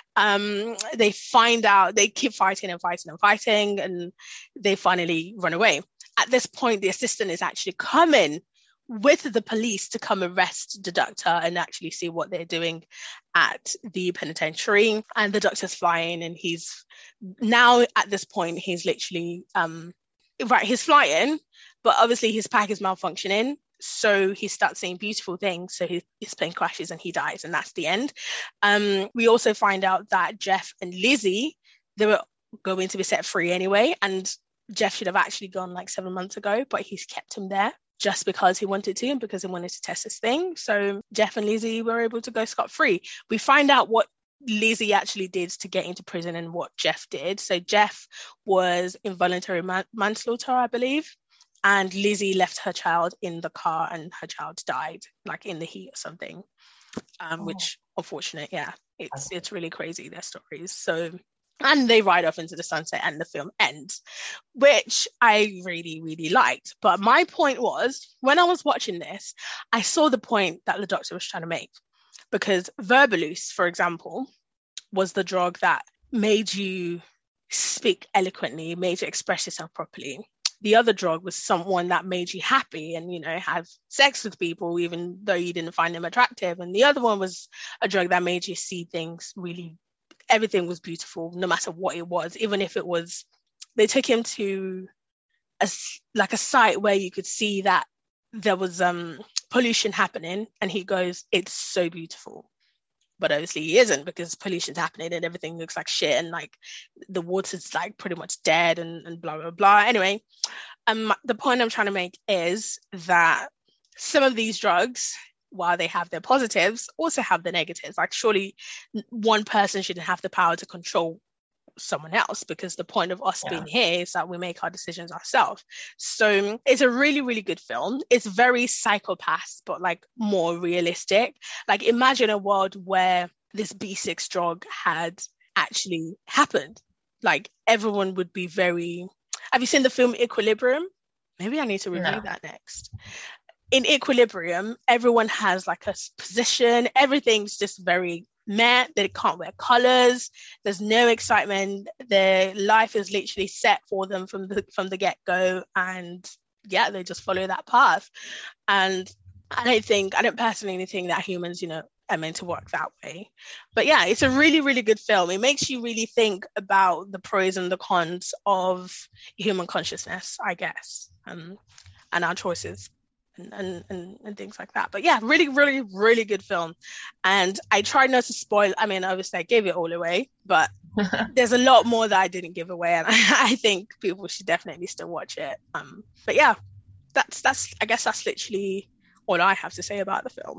Um, they find out, they keep fighting and fighting and fighting, and they finally run away. At this point, the assistant is actually coming with the police to come arrest the doctor and actually see what they're doing at the penitentiary. And the doctor's flying, and he's now at this point, he's literally, um, right, he's flying, but obviously his pack is malfunctioning. So he starts seeing beautiful things. So his, his plane crashes and he dies, and that's the end. Um, we also find out that Jeff and Lizzie, they were going to be set free anyway. And Jeff should have actually gone like seven months ago, but he's kept him there just because he wanted to and because he wanted to test this thing. So Jeff and Lizzie were able to go scot-free. We find out what Lizzie actually did to get into prison and what Jeff did. So Jeff was involuntary man- manslaughter, I believe. And Lizzie left her child in the car and her child died, like in the heat or something. Um, oh. Which, unfortunate, yeah, it's it's really crazy, their stories. So, and they ride off into the sunset and the film ends, which I really, really liked. But my point was, when I was watching this, I saw the point that the doctor was trying to make. Because Verbaluse, for example, was the drug that made you speak eloquently, made you express yourself properly. The other drug was someone that made you happy and, you know, have sex with people, even though you didn't find them attractive. And the other one was a drug that made you see things really, everything was beautiful, no matter what it was, even if it was, they took him to a, like a site where you could see that there was um, pollution happening. And he goes, it's so beautiful. But obviously he isn't, because pollution's happening and everything looks like shit, and like the water's like pretty much dead and, and blah, blah, blah. Anyway, um, the point I'm trying to make is that some of these drugs, while they have their positives, also have the negatives. Like surely one person shouldn't have the power to control someone else, because the point of us yeah. being here is that we make our decisions ourselves. So it's a really, really good film. It's very Psychopaths, but like more realistic. Like imagine a world where this B six drug had actually happened. Like everyone would be very... Have you seen the film Equilibrium? Maybe I need to review no. that next. In Equilibrium, everyone has like a position. Everything's just very meh. They can't wear colors. There's no excitement. Their life is literally set for them from the from the get-go, and yeah, they just follow that path. And I don't think, I don't personally think that humans, you know, are meant to work that way. But yeah, it's a really, really good film. It makes you really think about the pros and the cons of human consciousness, I guess, um, and our choices. And, and, and, and things like that. But yeah, really, really, really good film. And I tried not to spoil, I mean, obviously I gave it all away, but there's a lot more that I didn't give away. And I, I think people should definitely still watch it. Um, but yeah, that's, that's, I guess that's literally all I have to say about the film.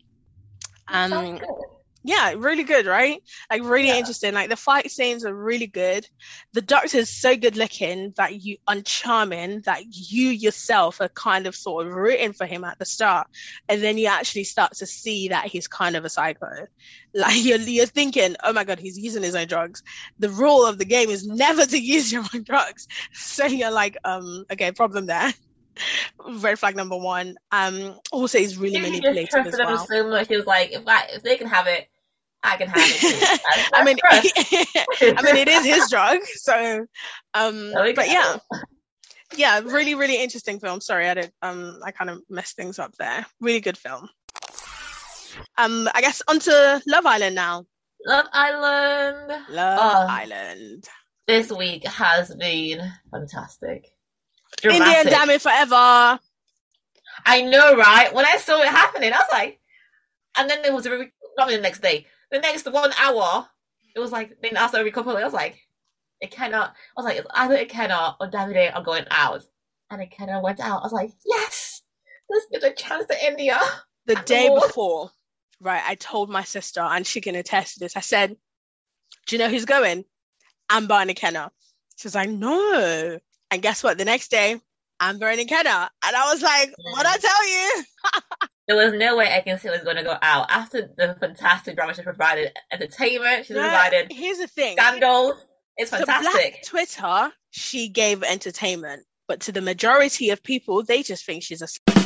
Um, yeah, really good, right? Like really yeah. interesting. Like the fight scenes are really good. The doctor's so good looking that you and charming that you yourself are kind of sort of rooting for him at the start, and then you actually start to see that he's kind of a psycho. Like you're, you're thinking, oh my god, he's using his own drugs. The rule of the game is never to use your own drugs. So you're like, um, okay, problem there. Red flag number one. Um, also, he's really he manipulative as well. So much. He was like, if I, if they can have it, I can have it too. I mean, I mean, it is his drug. So, um, but yeah, yeah, really, really interesting film. Sorry, I did. Um, I kind of messed things up there. Really good film. Um, I guess onto Love Island now. Love Island. Love oh. Island. this week has been fantastic. Dramatic. Indian Dami forever. I know, right? When I saw it happening, I was like, and then there was a re- not the next day, the next one hour, it was like then after a recoupling, I was like, it cannot. I was like, it's either it cannot or Davide are going out, and it cannot went out. I was like, yes, let's give a chance to India. The day before, right? I told my sister, and she can attest to this. I said, "Do you know who's going? Amber and Ikenna." She was like, "No." And guess what? The next day, Amber and Ikenna. And I was like, yeah. What'd I tell you? There was no way Ekin-Su was going to go out. After the fantastic drama she provided entertainment, she no, provided here's the thing. Scandals. It's fantastic. To Black Twitter, she gave entertainment. But to the majority of people, they just think she's a...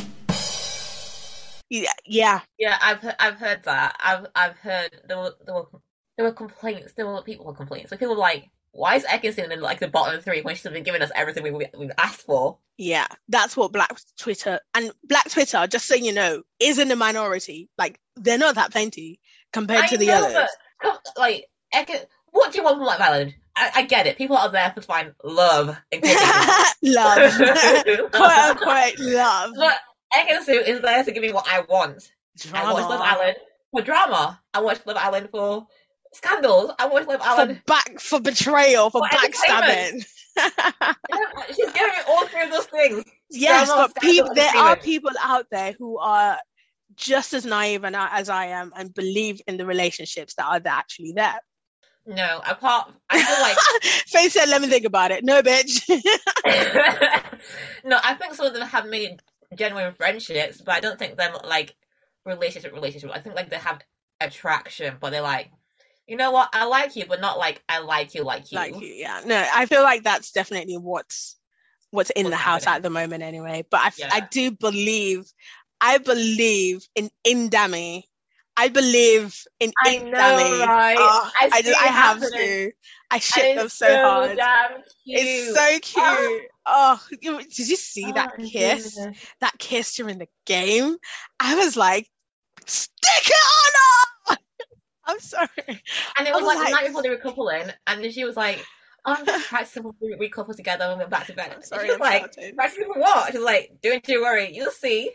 Yeah. Yeah, yeah I've, he- I've heard that. I've I've heard there were, there were, there were complaints. There were people with complaints. So people were like, why is Ekin-Su in like the bottom three when she's been giving us everything we, we, we've asked for? Yeah, that's what Black Twitter... And Black Twitter, just so you know, is in the minority. Like, they're not that plenty compared I to the know, others. But, like, Ekin... What do you want from Black Valid? I, I get it. People are there to find love. Love. Quote unquote love. But Ekin-Su is there to give me what I want. Drama. I watch Love Island for drama. I watch Love Island for scandals. I watch Love Island for back for betrayal, for, for backstabbing. Yeah, she's giving me all three of those things. Yes, drama, but people, there are people out there who are just as naive and as I am and believe in the relationships that are actually there. No, apart, I feel like Faith said, "Let me think about it." No, bitch. No, I think some of them have made genuine friendships, but I don't think them like relationship relationship. I think like they have attraction, but they're like, you know what? I like you, but not like I like you, like you. Like you, yeah. No, I feel like that's definitely what's what's in what's the house happening at the moment, anyway. But I, yeah. I do believe, I believe in Indami. I believe in I know, Dami. Right? Oh, I, I, just, I have to. I ship them so, so hard. Damn cute. It's so cute. Oh, oh did you see oh, that kiss? Goodness. That kiss during the game? I was like, stick it on her! I'm sorry. And it was, was like, like the night before they were coupling, and then she was like, oh, I'm just practicing before we, we couple together and we're back to bed. I'm sorry. She was I'm like, starting. Practicing for what? She was like, don't you worry, you'll see.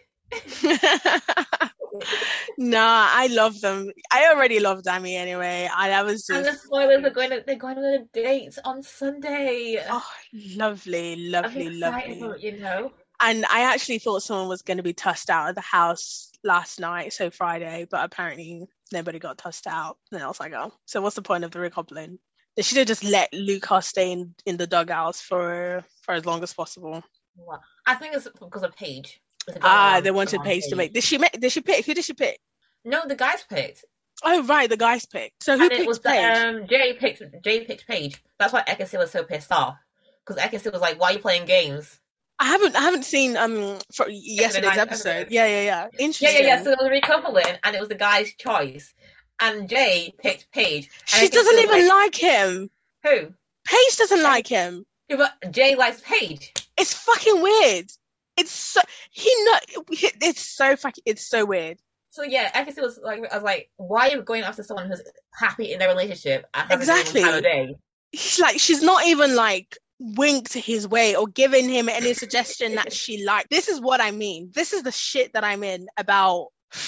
Nah, I love them. I already love Dami anyway. I, I was just... And the spoilers are going to, they're going on a date on Sunday. Oh, lovely, lovely, lovely. For, you know? And I actually thought someone was going to be tossed out of the house last night, so Friday, but apparently nobody got tossed out. And I was like, oh, so what's the point of the recoupling? They should have just let Lucas stay in, in the dugouts for for as long as possible. Well, I think it's because of Paige. Ah, they wanted Paige to make. Did she make? Did she pick? Who did she pick? No, the guys picked. Oh right, the guys picked. So who and picked it was Paige? The, um, Jay picked. Jay picked Paige. That's why Ekin-Su was so pissed off because Ekin-Su was like, "Why are you playing games?" I haven't. I haven't seen um for yesterday's episode. episode. Yeah, yeah, yeah. Interesting. Yeah, yeah, yeah. So it was recoupling, and it was the guy's choice, and Jay picked Paige. She doesn't even like, like him. Who? Paige doesn't Paige. like him. Yeah, but Jay likes Paige. It's fucking weird. It's so he not. It's so fucking. It's so weird. So yeah, I guess it was like I was like, why are you going after someone who's happy in their relationship and having exactly? Time of day? She's like, she's not even like winked his way or given him any suggestion that she liked. This is what I mean. This is the shit that I'm in about.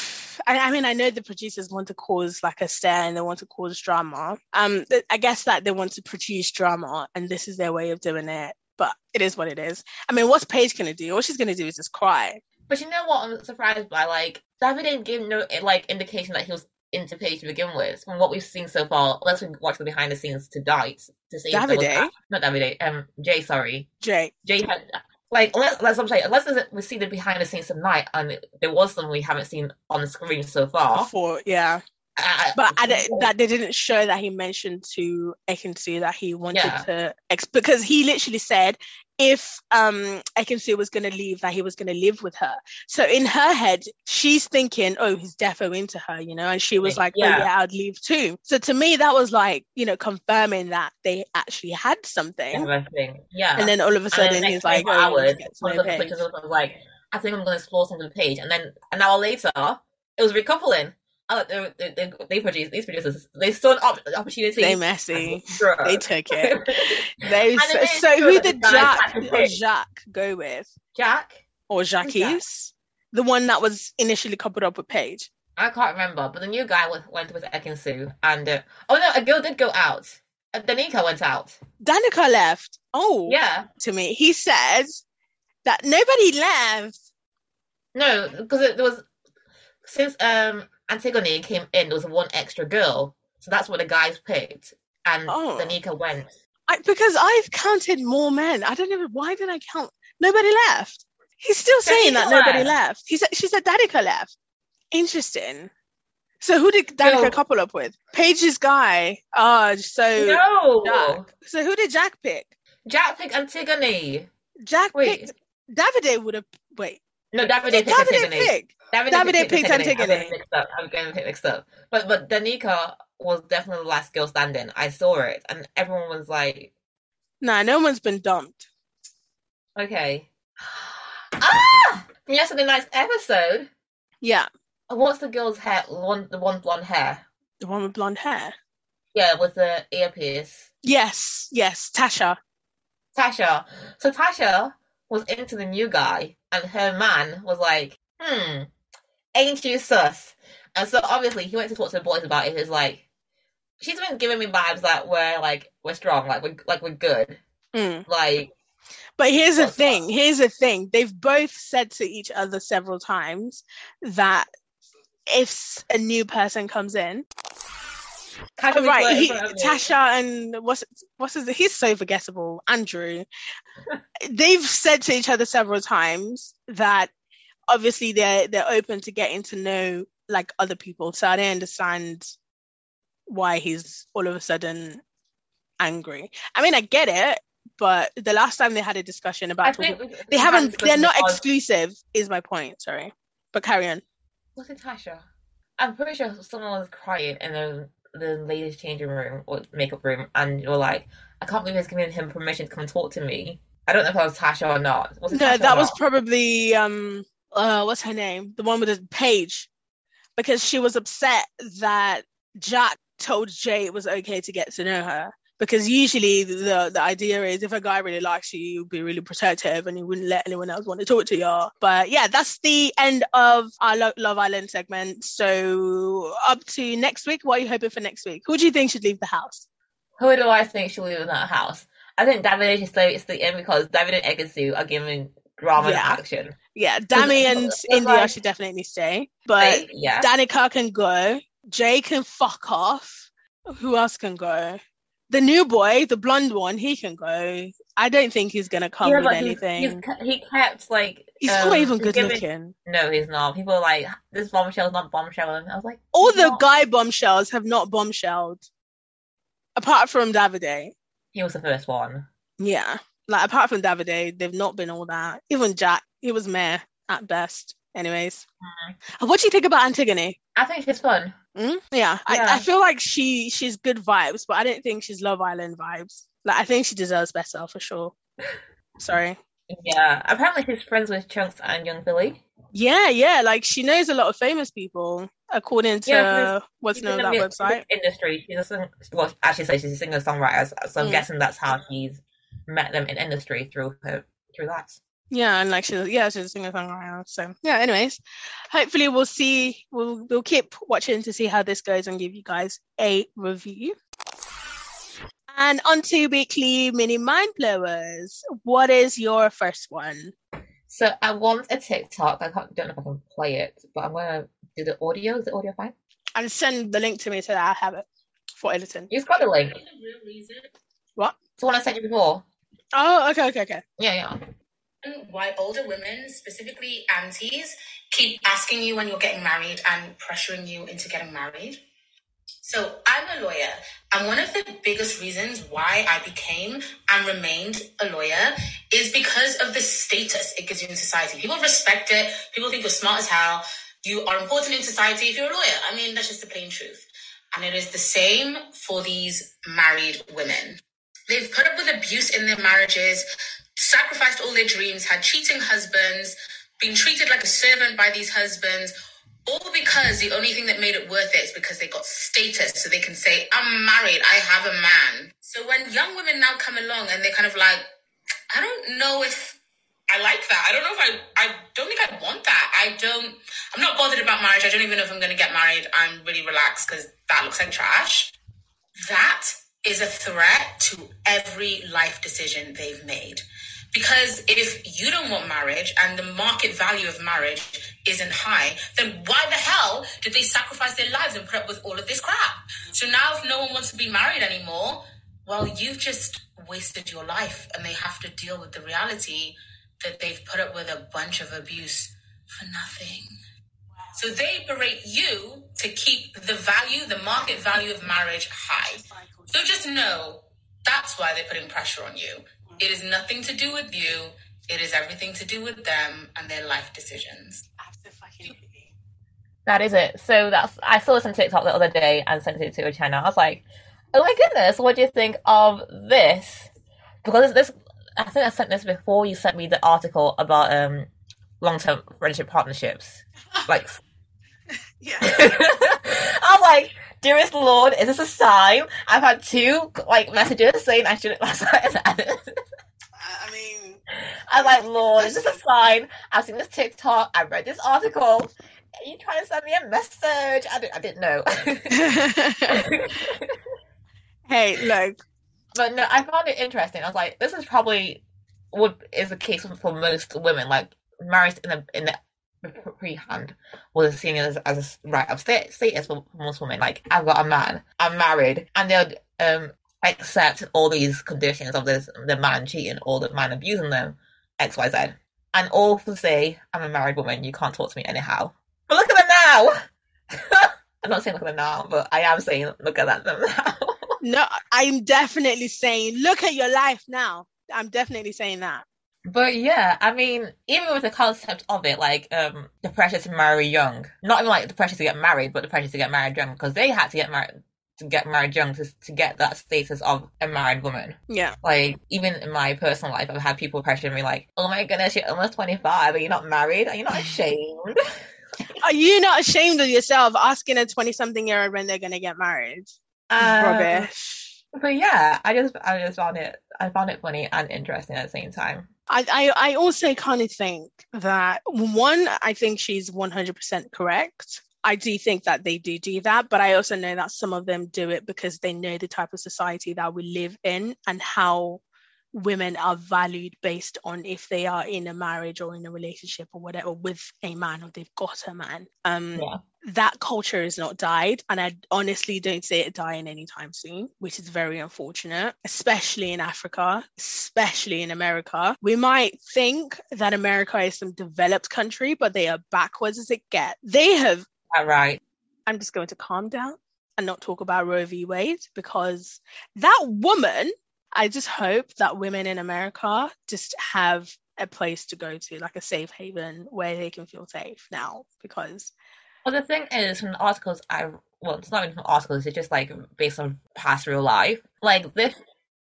I, I mean, I know the producers want to cause like a stir and they want to cause drama. Um, I guess that they want to produce drama, and this is their way of doing it. But it is what it is. I mean, what's Paige gonna do? All she's gonna do is just cry. But you know what? I'm surprised by. Like, David didn't give no like indication that he was into Paige to begin with. From what we've seen so far, let's watch the behind the scenes to die to see. Davide, not Davide. Um, Jay. Sorry, Jay. Jay had like unless, unless I'm saying unless we see the behind the scenes tonight, and there was some we haven't seen on the screen so far. Before, yeah. Uh, but I, that they didn't show that he mentioned to Ekin-Su that he wanted yeah. to ex- because he literally said if um Ekin-Su was going to leave that he was going to live with her. So in her head she's thinking, oh, he's defo into her, you know, and she was like, yeah. oh yeah, I'd leave too. So to me that was like, you know, confirming that they actually had something. Everything. Yeah. And then all of a sudden he's like, oh, hours, one of the pictures was like, I think I'm going to explore something with Paige, and then an hour later it was recoupling. Oh, they, they, they, they produce these producers. They saw an op- opportunity. They messy. They took it. They so, it so who did Jack or Jacques go with? Jack or Jacques? The one that was initially coupled up with Paige. I can't remember, but the new guy went, went with Ekin-Su, and uh, oh no, a girl did go out. Uh, Danica went out. Danica left. Oh, yeah. To me, he says that nobody left. No, because there was since um Antigone came in, there was one extra girl, so that's what the guys picked, and oh. Danica went. I, because I've counted more men. I don't know why did I count. Nobody left. He's still saying Danica that nobody left. left. He said she said Danica left. Interesting. So who did Danica no. couple up with? Paige's guy. Oh, so no. Jack. So who did Jack pick? Jack picked Antigone. Jack wait. picked Davide would have wait. No, Davide picked Davide Antigone. Pick? Davide, Davide picked, picked Antigone. Antigone. I'm getting mixed up. mixed up. But but Danica was definitely the last girl standing. I saw it, and everyone was like, "Nah, no one's been dumped." Okay. Ah! From yesterday night's episode. Yeah. What's the girl's hair? The one, the one blonde hair. The one with blonde hair. Yeah, with the earpiece. Yes, yes, Tasha. Tasha. So Tasha was into the new guy, and her man was like, "Hmm, ain't you sus?" And so obviously he went to talk to the boys about it. He's like, "She's been giving me vibes that we're like we're strong, like we're like we're good, mm. like." But here's the thing. Here's the thing. They've both said to each other several times that if a new person comes in, oh, right? He, Tasha and what's what's his? He's so forgettable. Andrew. They've said to each other several times that obviously they're they're open to getting to know like other people. So I don't understand why he's all of a sudden angry. I mean, I get it. But the last time they had a discussion about talking, they haven't, they're not exclusive, is my point, sorry. But carry on. Was it Tasha? I'm pretty sure someone was crying in the, the ladies' changing room or makeup room, and you're like, I can't believe he's giving him permission to come and talk to me. I don't know if that was Tasha or not. Was it no, Tasha that was not? probably, um, uh, what's her name? The one with the Paige. Because she was upset that Jack told Jay it was okay to get to know her. Because usually the the idea is if a guy really likes you, you'll be really protective and you wouldn't let anyone else want to talk to you. But yeah, that's the end of our Lo- Love Island segment. So up to next week, what are you hoping for next week? Who do you think should leave the house? Who do I think should leave in that house? I think Davide should stay at the end because Davide and Ekin-Su are giving drama yeah. and action. Yeah, Dami and India like, should definitely stay. But they, yeah. Danica can go. Jay can fuck off. Who else can go? The new boy, the blonde one, he can go. I don't think he's gonna come yeah, with anything. He's, he's, he kept like he's um, not even good giving... looking. No, he's not. People are like, this bombshell's not bombshelling. I was like, all the not. guy bombshells have not bombshelled, apart from Davide. He was the first one. Yeah, like apart from Davide, they've not been all that. Even Jack, he was meh at best. Anyways, mm. What do you think about Antigone? I think she's fun. Mm? Yeah, yeah. I, I feel like she she's good vibes, but I don't think she's Love Island vibes. Like, I think she deserves better for sure. Sorry. Yeah, apparently she's friends with Chunks and Young Billy. Yeah, yeah, like she knows a lot of famous people, according to yeah, what's known on that website. Industry. She's a sing- well, actually, say she's a singer songwriter, so I'm mm. guessing that's how she's met them in industry through her through that. Yeah, and like she's yeah, she's a singer songwriter. So yeah, anyways, hopefully we'll see. We'll we'll keep watching to see how this goes and give you guys a review. And on to weekly mini mind blowers. What is your first one? So I want a TikTok. I can't, don't know if I can play it, but I'm gonna do the audio. Is the audio fine? And send the link to me so that I have it for editing. You've got the link. What? It's the one I sent you before. Oh, okay, okay, okay. Yeah, yeah. Why older women, specifically aunties, keep asking you when you're getting married and pressuring you into getting married. So I'm a lawyer, and one of the biggest reasons why I became and remained a lawyer is because of the status it gives you in society. People respect it. People think you're smart as hell. You are important in society if you're a lawyer. I mean, that's just the plain truth. And it is the same for these married women. They've put up with abuse in their marriages, sacrificed all their dreams, had cheating husbands, been treated like a servant by these husbands, All because the only thing that made it worth it is because they got status, so they can say, I'm married, I have a man. So when young women now come along and they're kind of like, I don't know if I like that. I don't know if I, I don't think I want that. I don't, I'm not bothered about marriage. I don't even know if I'm going to get married. I'm really relaxed because that looks like trash. That is a threat to every life decision they've made. Because if you don't want marriage and the market value of marriage isn't high, then why the hell did they sacrifice their lives and put up with all of this crap? So now if no one wants to be married anymore, well, you've just wasted your life and they have to deal with the reality that they've put up with a bunch of abuse for nothing. So they berate you to keep the value, the market value of marriage high. So just know that's why they're putting pressure on you. It is nothing to do with you. It is everything to do with them and their life decisions. Absolutely. That is it. So that's I saw this on TikTok the other day and sent it to a channel. I was like, oh my goodness, what do you think of this? Because this, I think I sent this before you sent me the article about um long-term friendship partnerships. Like, yeah. I was like, dearest Lord, is this a sign? I've had two like messages saying I shouldn't. I mean, I was like, Lord, is this a sign? I've seen this TikTok. I read this article. Are you trying to send me a message? I didn't. I didn't know. Hey, look. But no, I found it interesting. I was like, this is probably what is the case for most women. Like, marriage in the in the pre-hand was seen as as a right of status for most women. Like, I've got a man, I'm married, and they'll um accept all these conditions of this the man cheating or the man abusing them, X, Y, Z, and all to say, I'm a married woman, you can't talk to me anyhow. But look at them now. I'm not saying look at them now, but I am saying look at them now. No, I'm definitely saying look at your life now. I'm definitely saying that. But yeah, I mean, even with the concept of it, like um, the pressure to marry young, not even like the pressure to get married, but the pressure to get married young, because they had to get married to get married young to to get that status of a married woman. Yeah. Like, even in my personal life, I've had people pressuring me like, oh my goodness, you're almost twenty-five, are you not married? Are you not ashamed? Are you not ashamed of yourself asking a twenty-something-year-old when they're going to get married? Um, Rubbish. But yeah, I just I just found it I found it funny and interesting at the same time. I, I, I also kind of think that, one, I think she's one hundred percent correct. I do think that they do do that, but I also know that some of them do it because they know the type of society that we live in and how women are valued based on if they are in a marriage or in a relationship or whatever with a man or they've got a man. Um, yeah. That culture is not died, and I honestly don't see it dying anytime soon, which is very unfortunate, especially in Africa, especially in America. We might think that America is some developed country, but they are backwards as it gets. They have... All right. I'm just going to calm down and not talk about Roe v. Wade, because that woman... I just hope that women in America just have a place to go to, like a safe haven where they can feel safe now, because... Well, the thing is, from the articles I... Well, it's not even from articles, it's just, like, based on past real life. Like, this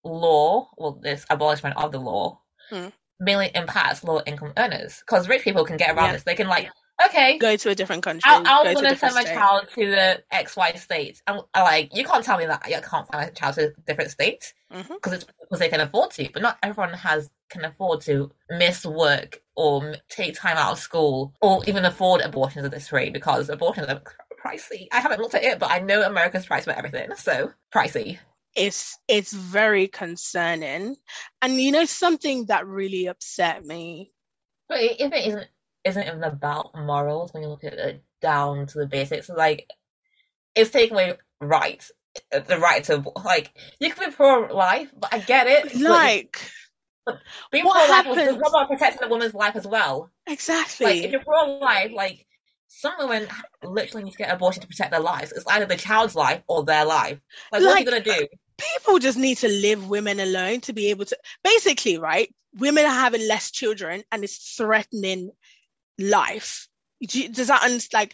law, well, this abolishment of the law, hmm. mainly impacts low-income earners. Because rich people can get around Yeah. this. They can, like, okay... Go to a different country. I, I go was to going a to send my different child to the X Y state. And, like, you can't tell me that you can't send my child to a different state. Mhm. Because it's because they can afford to. But not everyone has can afford to miss work or m- take time out of school or even afford abortions at this rate, because abortions are pricey. I haven't looked at it, but I know America's price for everything, so pricey. It's it's very concerning. And you know something that really upset me? But it, if it isn't isn't even about morals when you look at it down to the basics, like, it's taking away rights. The right to, like, you can be pro-life, but I get it. Like, but being what pro-life happens? is about protecting a woman's life as well. Exactly. Like, if you're pro-life, like, some women literally need to get abortion to protect their lives. It's either the child's life or their life. Like, what Like, are you gonna do? People just need to leave women alone to be able to... Basically, right, women are having less children and it's threatening life. Do you- Does that understand? Like,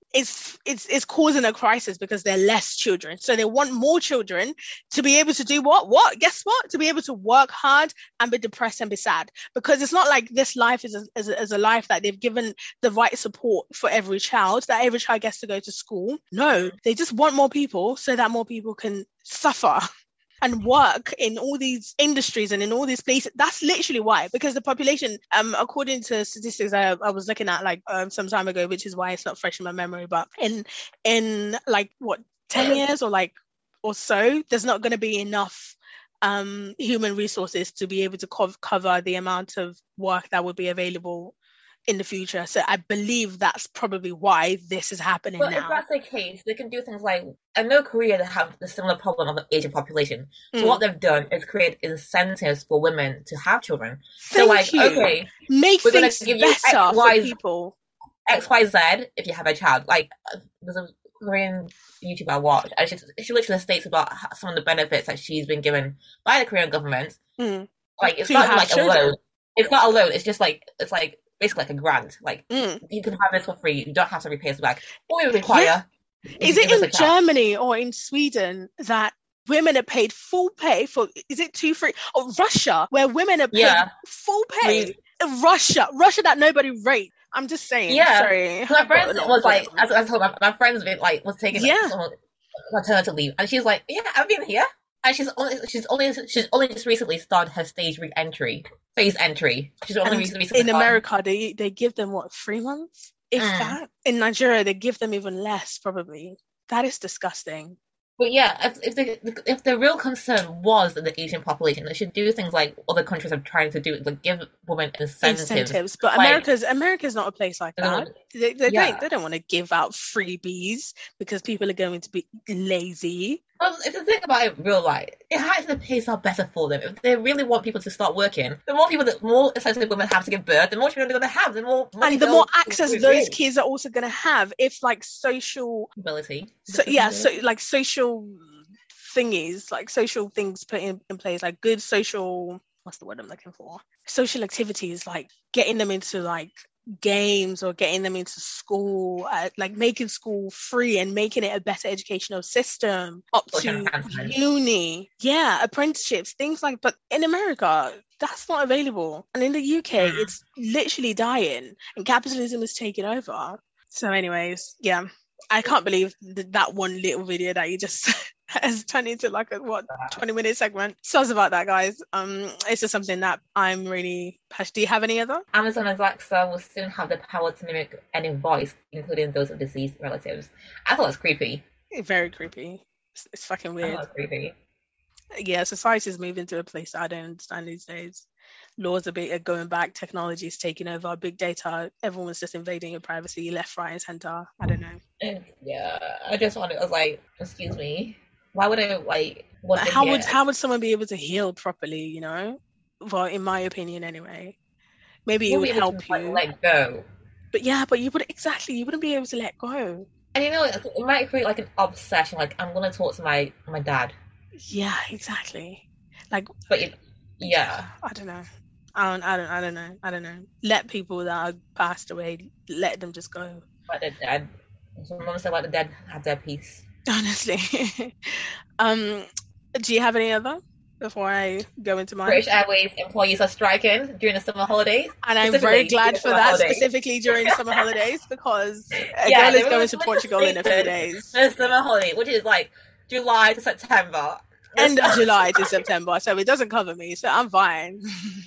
it's it's it's causing a crisis because there are less children. So they want more children to be able to do what? What? Guess what? To be able to work hard and be depressed and be sad. Because it's not like this life is a, is a, is a life that they've given the right support for every child, that every child gets to go to school. No, they just want more people so that more people can suffer and work in all these industries and in all these places. That's literally why, because the population, um, according to statistics I, I was looking at like um, some time ago, which is why it's not fresh in my memory, but in in like what ten years or like or so, there's not going to be enough um, human resources to be able to co- cover the amount of work that would be available in the future. So I believe that's probably why this is happening but now. If that's the case, they can do things like, I know Korea, they have the similar problem of the aging population. So Mm. what they've done is create incentives for women to have children. Thank so like, you. okay, Make we're gonna things give you better X, Y, for people. X, Y, Z if you have a child. Like, uh, there's a Korean YouTuber I watch, and she, she literally states about how- some of the benefits that she's been given by the Korean government. Mm. Like, it's To not have like a children. loan. It's not a loan. It's just like, it's like, basically like a grant. Like, Mm. you can have this for free. You don't have to repay us back. What we require... Is you it give us in a child. Germany or in Sweden that women are paid full pay for, is it two free? Or Russia, where women are paid Yeah. full pay? Russia, Russia that nobody rates. I'm just saying. Yeah. Sorry. My friend But was like, whatever. as I told my, my friend's been like, was taking like, Yeah. some maternity leave, and she's like, yeah, I've been here, and she's only, she's only, she's only just recently started her stage re-entry, phase entry. She's only And recently, recently in started. America, they they give them what, three months, if Mm. that. In Nigeria, they give them even less, probably. That is disgusting. But yeah, if, if the if the real concern was the Asian population, they should do things like other countries are trying to do, like give women incentives. Incentives, but Like- America's America's not a place like They don't that. want- They, they Yeah. don't they don't want to give out freebies because people are going to be lazy. Well, if you think about it in real life, it has the pays are better for them. If they really want people to start working, the more people, that more essentially women have to give birth, the more children they're going to have, the more money And the they'll- more access they'll those create. kids are also going to have, if like social, ability. so yeah, so like social thingies, like social things put in, in place, like good social, what's the word I'm looking for? Social activities, like getting them into like games or getting them into school, uh, like making school free and making it a better educational system up Social to enhancement. uni. Yeah, apprenticeships, things like, but in America, that's not available. And in the U K, Mm. it's literally dying and capitalism is taking over. So anyways, yeah, I can't believe th- that one little video that you just has turned into like a what twenty minute segment. Sorry about that, guys. Um, it's just something that I'm really passionate. Do you have any other? Amazon Alexa will soon have the power to mimic any voice, including those of deceased relatives. I thought it was creepy. Very creepy. It's, it's fucking I weird. thought it was creepy. Yeah, society's moving to a place that I don't understand these days. Laws are, big, are going back, technology is taking over, big data, everyone's just invading your privacy left, right, and center. I don't know. And yeah, I just wanted, I was like, excuse me, why would I, like, what Like, how would how would someone be able to heal properly, you know? Well, in my opinion anyway. Maybe it would help you. Let go. But yeah, but you would exactly you wouldn't be able to let go. And you know, it it might create like an obsession, like, I'm going to talk to my, my dad. Yeah, exactly. Like, But it, yeah. I don't know. I don't, I don't, I don't know. I don't know. Let people that are passed away, let them just go. Let the dead, so mom said, let the dead have their peace. Honestly. um, do you have any other before I go into mine? British Airways employees are striking during the summer holidays. And I'm very Specifically glad during for summer that, holidays. specifically during the summer holidays, because a Yeah, girl they is were going to supposed to Portugal in a few stay days. The summer holiday, which is like July to September. End of July to September, so it doesn't cover me, so I'm fine.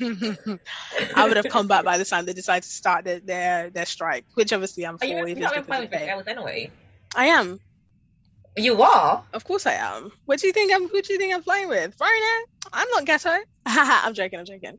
I would have come back by the time they decide to start their their, their strike, which obviously I'm Are for. you, if you're it's not because replying of with pay. British Airways anyway. I am, You are? of course I am. What do you think I'm? Who do you think I'm flying with? Ryanair? I'm not ghetto. I'm joking. I'm joking.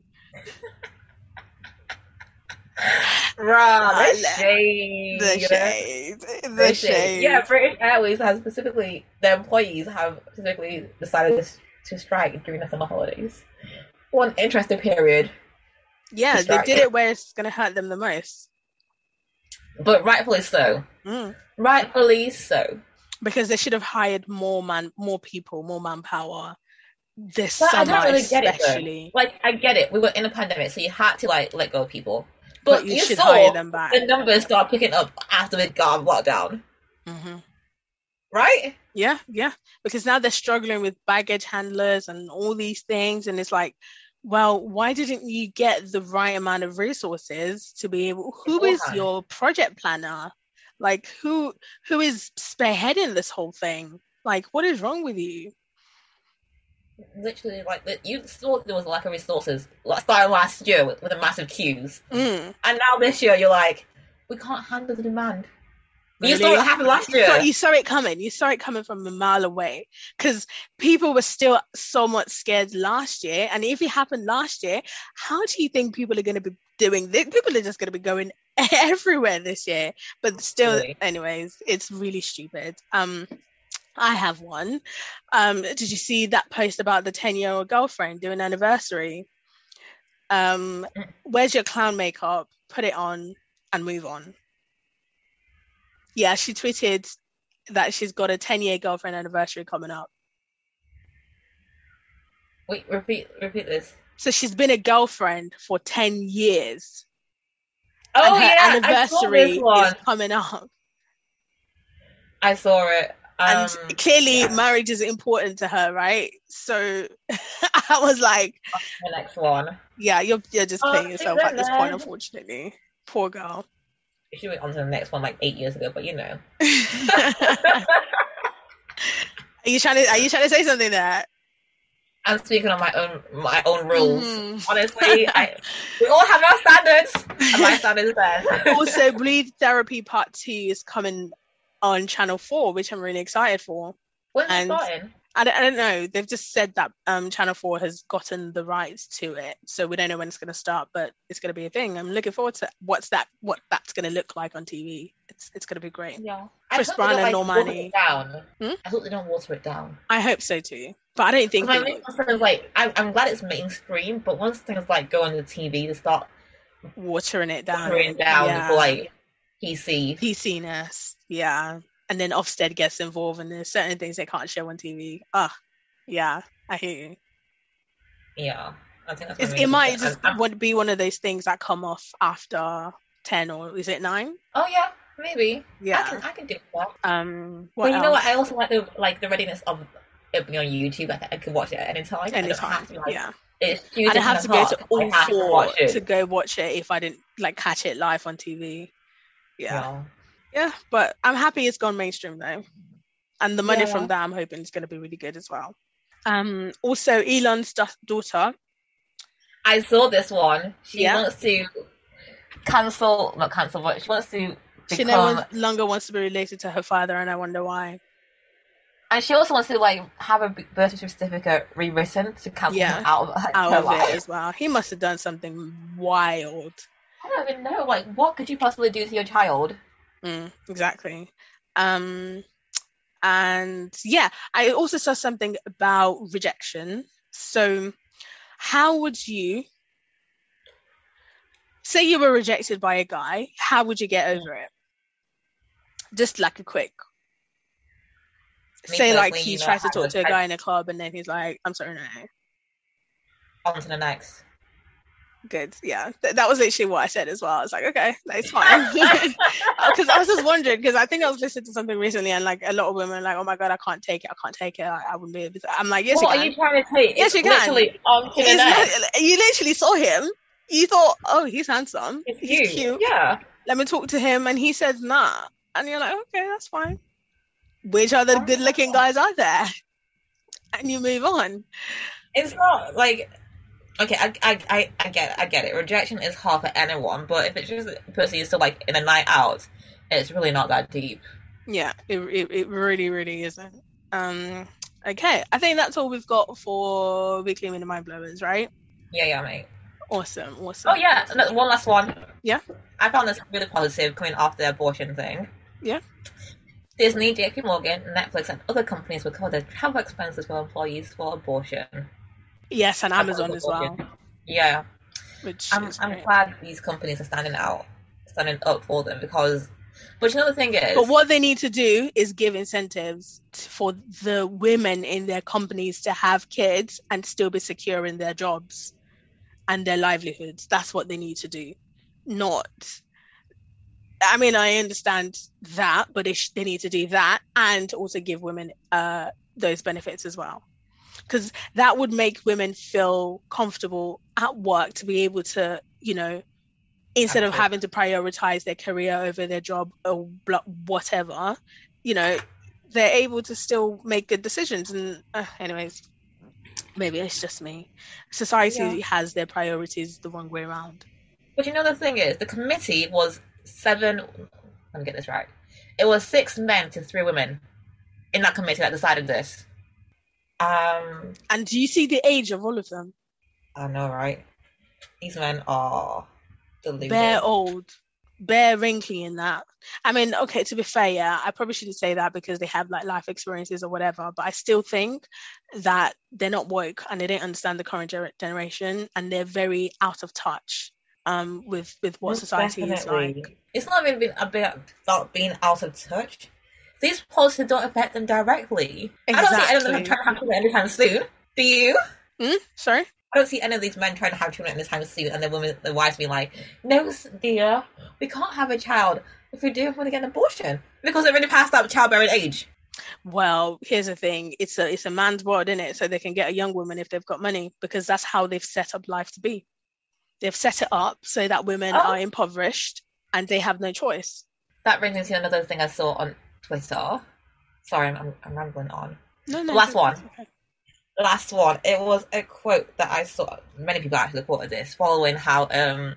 Right, I the love shade. The shade. The, The shade. Yeah, British Airways has specifically, their employees have specifically decided to, to strike during the summer holidays. One interesting period. Yeah, to they strike. did it where it's going to hurt them the most. But rightfully so. Mm. Rightfully so. Because they should have hired more man, more people, more manpower this But I summer, don't really get it especially. though. Like, I get it. We were in a pandemic, so you had to like let go of people. But, But, you, you should saw hire them back. the numbers start picking up after we got on lockdown. Mm-hmm. Right? Yeah, yeah. Because now they're struggling with baggage handlers and all these things. And it's like, well, why didn't you get the right amount of resources to be able, who is Beforehand. your project planner? Like who who is spearheading this whole thing? Like, what is wrong with you? Literally, like the, you thought there was a lack of resources. Like, starting last year with, with the massive queues, Mm, and now this year you're like, we can't handle the demand. You saw really? what happened last You year. saw, you saw it coming. You saw it coming from a mile away because people were still so much scared last year. And if it happened last year, how do you think people are going to be doing this? People are just going to be going everywhere this year. But still, Really? anyways, it's really stupid. Um, I have one. Um, did you see that post about the ten-year-old girlfriend doing anniversary? Um, where's your clown makeup? Put it on and move on. Yeah, she tweeted that she's got a ten-year girlfriend anniversary coming up. Wait, repeat, repeat this. So she's been a girlfriend for ten years. Oh and her yeah, anniversary I saw this one. is coming up. I saw it. Um, And clearly yeah. marriage is important to her, right? So I was like, The next one. yeah, you're you're just Oh, playing yourself at this isn't point, it? unfortunately. Poor girl. She went on to the next one like eight years ago, but you know. Are you trying to are you trying to say something there? I'm speaking on my own my own rules. Mhm. Honestly, I we all have our standards, and my standards there. Also, Bleed Therapy Part Two is coming on Channel Four, which I'm really excited for. When's it and- starting? I don't, I don't know. They've just said that um, Channel Four has gotten the rights to it, so we don't know when it's going to start, but it's going to be a thing. I'm looking forward to what's that, what that's going to look like on T V. It's it's going to be great. Yeah, Chris I hope Brown they don't, and like, water Normani. it down. Hmm? I hope they don't water it down. I hope so too, but I don't think My they main will. concern is like I'm, I'm glad it's mainstream, but once things like go on the T V, they start watering it down. watering down yeah. for like P C. P C-ness, yeah. And then Ofsted gets involved, and there's certain things they can't show on T V. Ah, yeah, I hear you. Yeah, I think that's. It's, my it main might concern. just I'm- I'm- would be one of those things that come off after ten, or is it nine? Oh yeah, maybe. Yeah. I can I can do that. Um, what But you know else? what? I also like the like the readiness of it being on YouTube. I, I can watch it at any time. I don't Anytime, have to, like, yeah. It's I Tuesday don't have to go to o'clock, all I have to four watch it. to go watch it if I didn't like catch it live on T V. Yeah, Yeah. yeah. But I'm happy it's gone mainstream though, and the money Yeah. from that I'm hoping is going to be really good as well. Um, also Elon's da- daughter. I saw this one. She Yeah. wants to cancel, not cancel, but she wants to She become, no longer wants to be related to her father, and I wonder why. and she also wants to like have a birth certificate rewritten to cancel Yeah. him out of her, Out her of life. it as well. He must have done something wild. I don't even know. Like, what could you possibly do to your child? Mm, exactly. Um, and yeah, I also saw something about rejection. So, how would you say you were rejected by a guy? How would you get over it? Just like a quick. Me Say like personally, he you know, tries to I talk would- to a I- guy in a club, and then he's like, "I'm sorry, no." On to the next. Good, yeah. Th- that was literally what I said as well. I was like, okay, that's fine. Because I was just wondering, because I think I was listening to something recently, and like a lot of women are like, oh my god, I can't take it, I can't take it, I, I wouldn't be able to. I'm like, yes, what you are can. you trying to take? Yes, It's you can. literally on to the It's next. not- you literally saw him. You thought, oh, he's handsome, It's he's cute. cute. Yeah. Let me talk to him, and he says nah, and you're like, okay, that's fine. Which other good-looking guys are there? And you move on. It's not like okay, I, I, I, I get it, I get it. Rejection is hard for anyone, but if it's just a person you're still like in a night out, it's really not that deep. Yeah, it, it it really really isn't. Um, okay, I think that's all we've got for weekly mini mind blowers, right? Yeah, yeah, mate. Awesome, awesome. Oh yeah, no, one last one. Yeah. I found this really positive coming off the abortion thing. Yeah. Disney, J P Morgan, Netflix, and other companies will cover their travel expenses for employees for abortion. Yes, and Amazon as well, Yeah. which I'm, is I'm great. glad these companies are standing out, standing up for them because. But you know the thing is, But what they need to do is give incentives t- for the women in their companies to have kids and still be secure in their jobs and their livelihoods. That's what they need to do. Not, I mean, I understand that, but they, sh- they need to do that and also give women uh, those benefits as well. Because that would make women feel comfortable at work to be able to, you know, instead of having to prioritize their career over their job or whatever, you know, they're able to still make good decisions. And uh, anyways, maybe it's just me. Society yeah. has their priorities the wrong way around. But you know, the thing is, the committee was seven, let me get this right. It was six men to three women in that committee that decided this. Um, and do you see the age of all of them? I know, right? These men are deluded. Bare old, bare wrinkly in that. I mean, okay, to be fair, yeah, I probably shouldn't say that because they have like life experiences or whatever, but I still think that they're not woke and they don't understand the current ger- generation and they're very out of touch um, with, with what Most society definitely. is like. It's not even been about, about being out of touch. These policies don't affect them directly. Exactly. I don't see any of them trying to have children anytime soon. Do you? Mm? Sorry? I don't see any of these men trying to have children anytime soon, and the women, the wives being like, "No, dear, we can't have a child. If we do, we're going to get an abortion because they're already past that childbearing age." Well, here's the thing: it's a it's a man's world, isn't it? So they can get a young woman if they've got money, because that's how they've set up life to be. They've set it up so that women oh. are impoverished and they have no choice. That brings me to another thing I saw on Twitter. Sorry, I'm, I'm rambling on. No, no. Last no, one. Okay. Last one. It was a quote that I saw. Many people actually quoted this, following how um,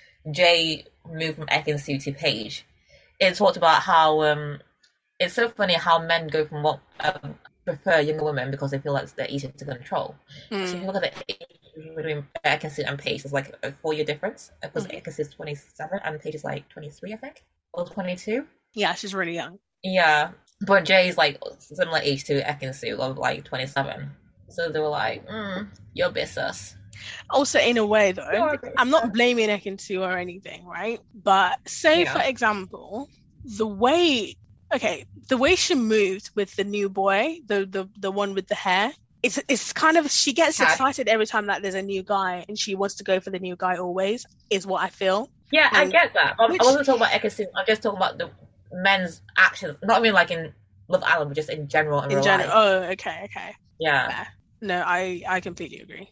Jay moved from Ekin-Su to Paige. It talked about how um, it's so funny how men go from what um, prefer younger women because they feel like they're easier to control. Mm. So if you look at the age between Ekin-Su and Paige, there's like a four-year difference. Because mm. Ekin-Su is twenty-seven and Paige is like twenty-three, I think, or twenty-two. Yeah, she's really young. Yeah, but Jay's like similar age to Ekin-Su of like twenty-seven. So they were like, mm, you're a bit sus. Also, in a way, though, I'm not blaming Ekin-Su or anything, right? But say, yeah. for example, the way, okay, the way she moved with the new boy, the the, the one with the hair, it's it's kind of, she gets Had. excited every time that there's a new guy and she wants to go for the new guy always, is what I feel. Yeah, and, I get that. I, which, I wasn't talking about Ekin-Su. I'm just talking about the men's actions. Not even like in Love Island, but just in general. In, in general. Life. Oh, okay, okay. Yeah. yeah. No, I, I completely agree.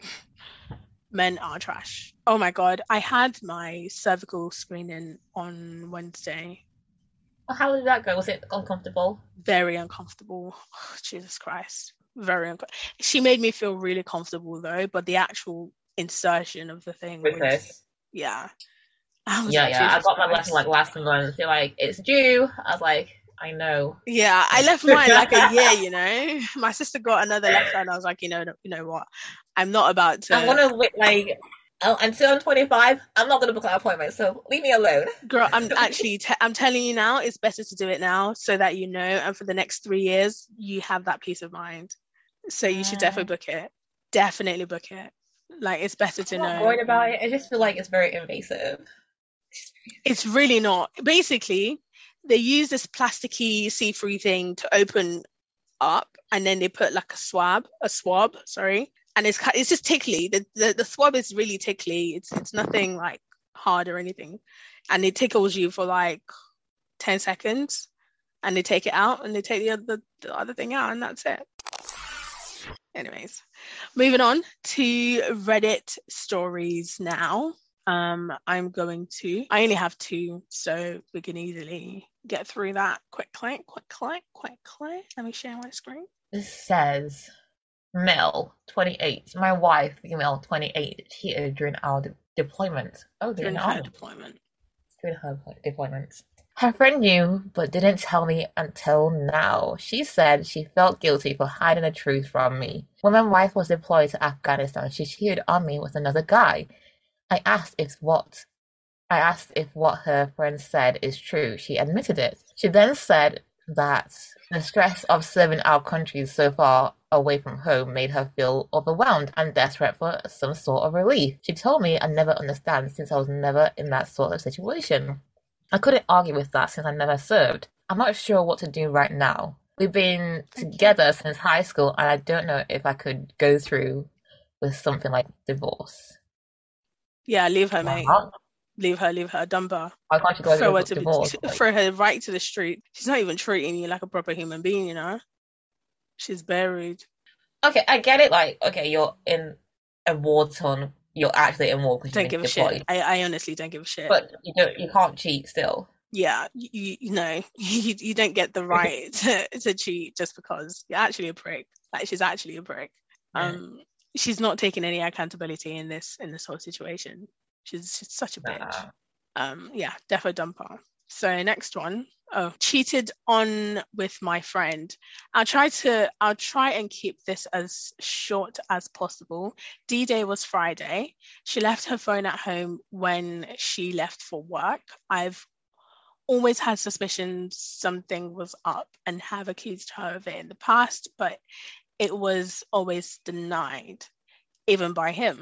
Men are trash. Oh my God. I had my cervical screening on Wednesday. Well, how did that go? Was it uncomfortable? Very uncomfortable. Oh, Jesus Christ. Very uncomfortable. She made me feel really comfortable though, but the actual insertion of the thing was, this? yeah. I was yeah, like, yeah. Jesus I got my Christ. lesson like last month. They're like, it's due. I was like, I know. Yeah, I left mine like a year, you know. My sister got another letter and I was like, you know, you know what? I'm not about to... I'm going to, like, oh, until I'm twenty-five, I'm not going to book an appointment, so leave me alone. Girl, I'm actually, te- I'm telling you now, it's better to do it now so that you know, and for the next three years, you have that peace of mind. So you should definitely book it. Definitely book it. Like, it's better to I'm know. not worried about it. I just feel like it's very invasive. It's really not. Basically, they use this plasticky see-through thing to open up, and then they put like a swab, a swab, sorry, and it's it's just tickly. The, the the swab is really tickly. It's it's nothing like hard or anything, and it tickles you for like ten seconds, and they take it out, and they take the other the other thing out, and that's it. Anyways, moving on to Reddit stories now. Um, I'm going to, I only have two, so we can easily get through that quickly, quickly, quickly. Let me share my screen. This says, male, twenty-eight. My wife, female, twenty-eight, cheated during our de- deployment. Oh, during, during our deployment. During her deployment. Her friend knew, but didn't tell me until now. She said she felt guilty for hiding the truth from me. When my wife was deployed to Afghanistan, she cheated on me with another guy. I asked if what I asked if what her friend said is true. She admitted it. She then said that the stress of serving our country so far away from home made her feel overwhelmed and desperate for some sort of relief. She told me I never understand since I was never in that sort of situation. I couldn't argue with that since I never served. I'm not sure what to do right now. We've been together since high school and I don't know if I could go through with something like divorce. Yeah, leave her, mate. leave her, leave her, dump her. Why can't you go Throw her to to be, divorce? throw her right to the street. She's not even treating you like a proper human being, you know. She's buried. Okay, I get it. Like, okay, you're in a war zone. You're actually in war because Don't you've give been a shit. deployed. I, I honestly don't give a shit. But you don't. You can't cheat still. Yeah, you, you know, you, you don't get the right to, to cheat just because you're actually a prick. Like, she's actually a prick. Um, she's not taking any accountability in this in this whole situation. She's, she's such a bitch. Nah. Um, yeah, defo dumper. So next one. Oh, cheated on with my friend. I'll try to I'll try and keep this as short as possible. D-Day was Friday. She left her phone at home when she left for work. I've always had suspicions something was up and have accused her of it in the past, but it was always denied, even by him.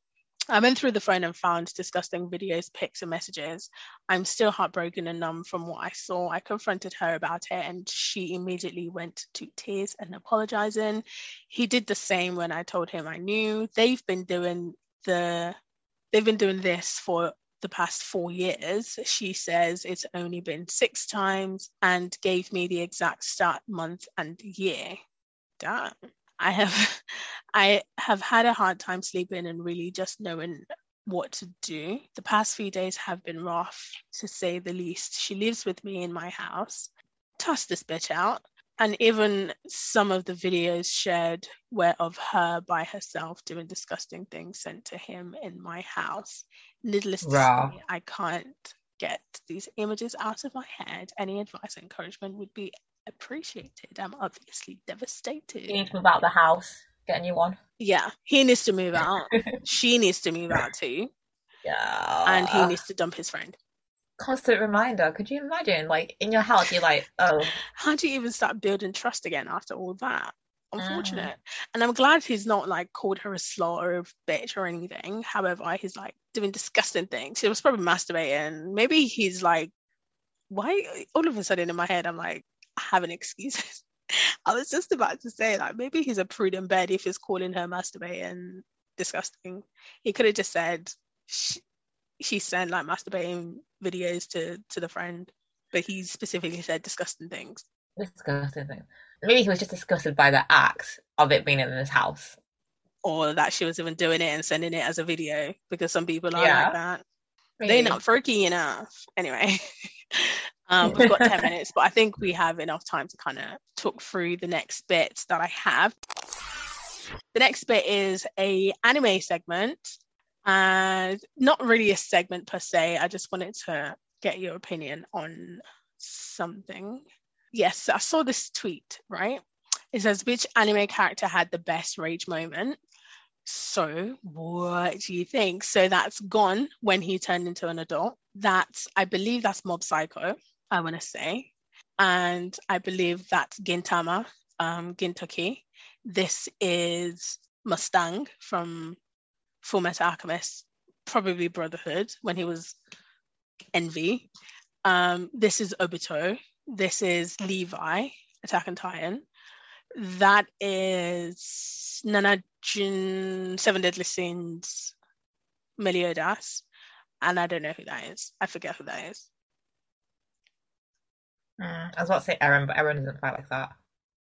I went through the phone and found disgusting videos, pics, and messages. I'm still heartbroken and numb from what I saw. I confronted her about it and she immediately went to tears and apologizing. He did the same when I told him I knew. They've been doing the they've been doing this for the past four years. She says it's only been six times and gave me the exact start, month, and year. Damn. I have I have had a hard time sleeping and really just knowing what to do. The past few days have been rough, to say the least. She lives with me in my house. Toss this bitch out. And even some of the videos shared were of her by herself doing disgusting things sent to him in my house. Needless to Wow. say, I can't get these images out of my head. Any advice or encouragement would be appreciated. I'm obviously devastated. You need to move out of the house. Get a new one. Yeah, he needs to move out. She needs to move out too. Yeah. And he needs to dump his friend. Constant reminder. Could you imagine, like, in your house, you're like, oh. How do you even start building trust again after all that? Unfortunate. Mm. And I'm glad he's not like called her a slut or a bitch or anything. However, he's like doing disgusting things. He was probably masturbating. Maybe he's like, why? All of a sudden in my head, I'm like, having excuses. I was just about to say, like, maybe he's a prude in bed if he's calling her masturbating disgusting. He could have just said she, she sent like masturbating videos to to the friend, but he specifically said disgusting things. Disgusting things. Maybe he was just disgusted by the act of it being in his house, or that she was even doing it and sending it as a video, because some people are yeah. like that. Maybe. They're not freaky enough. Anyway. Um, we've got ten minutes, but I think we have enough time to kind of talk through the next bits that I have. The next bit is a anime segment, and not really a segment per se. I just wanted to get your opinion on something. Yes, I saw this tweet, right? It says, which anime character had the best rage moment? So what do you think? So that's Gon when he turned into an adult. That's, I believe that's Mob Psycho, I want to say. And I believe that's Gintama, um, Gintoki. This is Mustang from Fullmetal Alchemist, probably Brotherhood, when he was Envy. Um, this is Obito. This is Levi, Attack on Titan. That is Nanajin, Seven Deadly Sins, Meliodas. And I don't know who that is. I forget who that is. Mm, I was about to say Eren, but Eren doesn't fight like that.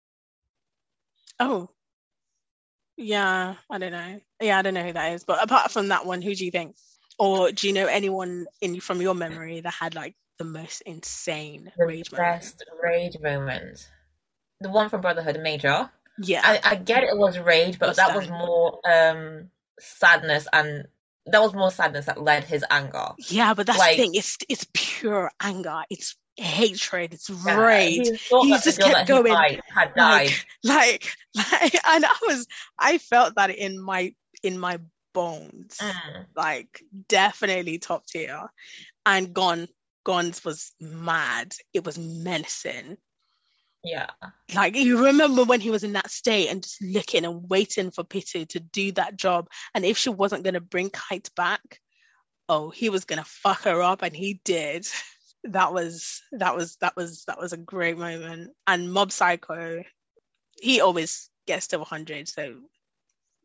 Oh. Yeah, I don't know. Yeah, I don't know who that is. But apart from that one, who do you think? Or do you know anyone in from your memory that had like the most insane the rage best moment? rage moment? The one from Brotherhood, Major. Yeah. I, I get it was rage, but Mustang. that was more um sadness, and that was more sadness that led his anger. Yeah, but that's like, the thing. It's it's pure anger. It's hatred. It's yeah, rage. He, he just kept going. He had died. Like, like, like, and I was, I felt that in my in my bones. Mm. Like, definitely top tier. And Gon, Gon's was mad. It was menacing. Yeah. Like, you remember when he was in that state and just looking and waiting for Pitu to do that job. And if she wasn't going to bring Kite back, oh, he was going to fuck her up. And he did. That was, that was, that was, that was a great moment. And Mob Psycho, he always gets to one hundred. So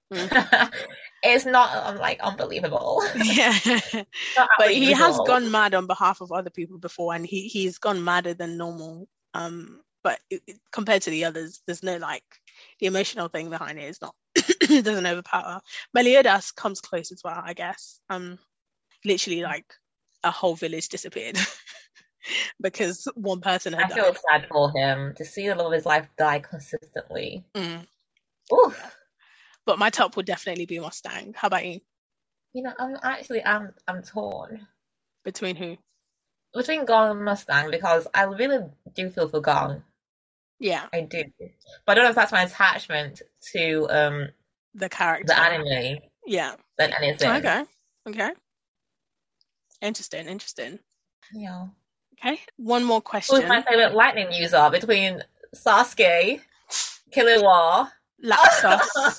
Mm. It's not um, like unbelievable. Yeah, Not but he has unbelievable. gone mad on behalf of other people before, and he he's gone madder than normal. Um, but it, it- compared to the others, there's no like the emotional thing behind it is not doesn't overpower. Meliodas comes close as well, I guess. Um, literally like a whole village disappeared because one person had I feel died. sad for him to see the love of his life die consistently. Mm. Ooh. But my top would definitely be Mustang. How about you? You know, I'm actually I'm I'm torn Between who? between Gong and Mustang because I really do feel for Gong. Yeah, I do, but I don't know if that's my attachment to um the character. the anime Yeah. than anything. Okay. Okay. Interesting. Interesting. Yeah. Okay. One more Who's question. my favorite lightning user between Sasuke, Killua, Laxus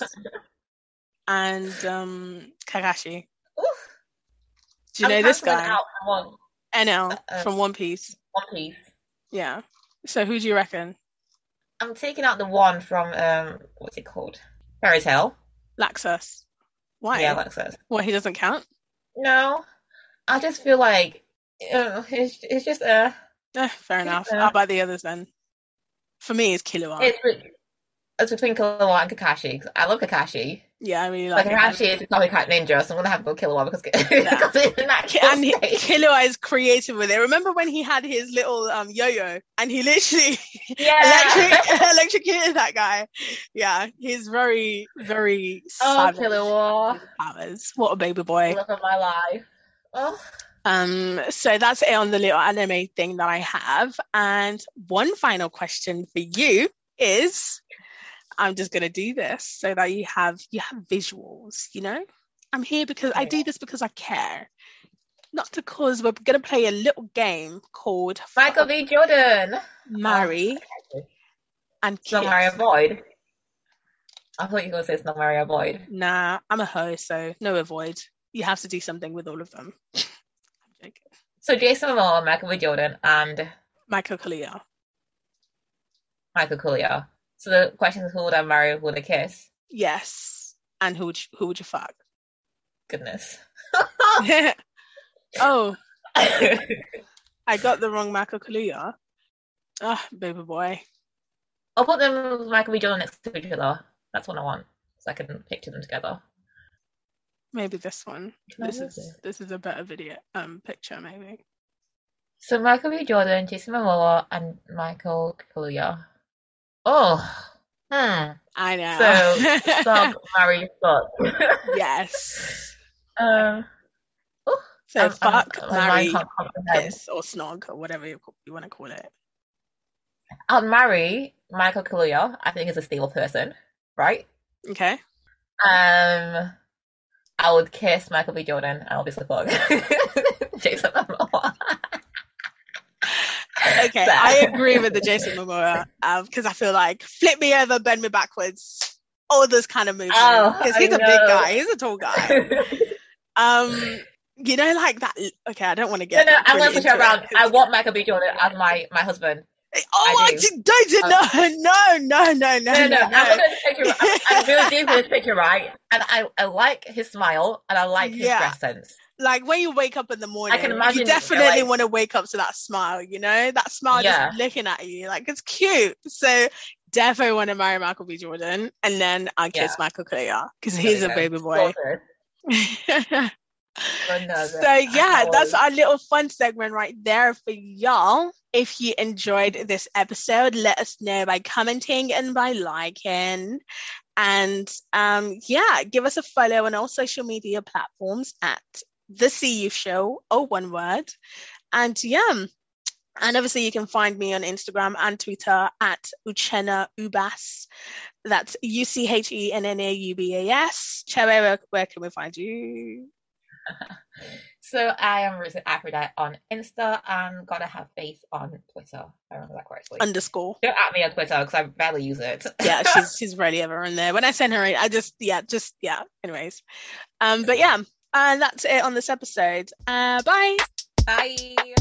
and um Kakashi. Oof. Do you I'm know this cancelling guy? out One, N L uh, from One Piece. One Piece. Yeah. So who do you reckon? I'm taking out the one from um what's it called? Fairy Tail. Laxus. Why? Yeah, Lexus. Well, he doesn't count. No, I just feel like uh, it's it's just uh Eh, fair enough. Yeah. How about the others then? For me, it's Killua. it's be- it's between Killua and Kakashi. I love Kakashi. Yeah, I really Like like it. Kakashi is a copycat ninja, so I'm gonna have to go Killua because Yeah. because it's in that Ki- And he, state. Killua is creative with it. Remember when he had his little um yo-yo and he literally Yeah. electric electrocuted that guy? Yeah, he's very, very Oh, savage Killua. with powers. What a baby boy. Love of my life. Oh. Um, so that's it on the little anime thing that I have. And one final question for you is, I'm just gonna do this so that you have you have visuals, you know? I'm here because I do this because I care. Not because we're gonna play a little game called Michael B. Jordan. Marry and It's not Kiss. Mario Void. I thought you were going to say it's not Mario Void. Nah, I'm a hoe, so no avoid. You have to do something with all of them. I'm joking. So Jason Momoa, Michael B. Jordan, and Michael Kalia. Michael Coolio. So the question is, who would I marry? Who would I kiss? Yes. And who would you, who would you fuck? Goodness. Oh, I got the wrong Michael Kaluuya. Ah, baby boy. I'll put them with Michael B. Jordan next to each other. That's what I want, so I can picture them together. Maybe this one. No, This is is it? this is a better video um picture maybe. So Michael B. Jordan, Jason Momoa, and Michael Coolio. Oh, hmm. I know. So sub, marry, fuck. Yes. Um. oh, So I'm- I'm- fuck, my mind marry, can't comprehend. kiss, or snog, or whatever you, you want to call it. I'll marry Michael Coolio. I think he's a stable person, right? Okay. Um, I would kiss Michael B. Jordan and obviously fuck Jason Momoa. Okay, Fair. I agree with the Jason Momoa um because I feel like flip me over, bend me backwards, all those kind of movements. Oh, Because I he's a big know. guy, he's a tall guy. Um, you know, like that. Okay, I don't want to No, get. no, I'm really gonna push it into around. it, I 'cause- want Michael B. Jordan as my, my husband. Oh, I I, do. did, don't do, no, no, no, no, no, No, no, no, I'm looking at this picture. I'm, I'm really deep in this picture, right? And I, I like his smile and I like his Yeah. dress sense. Like when you wake up in the morning, imagine, you definitely like- want to wake up to that smile. You know, that smile Yeah. just looking at you, like it's cute. So definitely want to marry Michael B. Jordan, and then I kiss Yeah. Michael Clea because There he's you a go. baby boy. Sorted. Another So yeah, hour. that's our little fun segment right there for y'all. If you enjoyed this episode, let us know by commenting and by liking. And um, yeah, give us a follow on all social media platforms at The See You Show, or one word. And yeah, and obviously you can find me on Instagram and Twitter at Uchenna Ubas. That's U C H E N N A U B A S. Chere, where, where can we find you? So I am Risen Aphrodite on Insta and Gotta Have Faith on Twitter. If I remember that correctly. Underscore. Don't at me on Twitter because I barely use it. Yeah, she's she's rarely ever in there. When I send her, I just yeah, just yeah. Anyways, um, but yeah, and that's it on this episode. Uh, bye. Bye.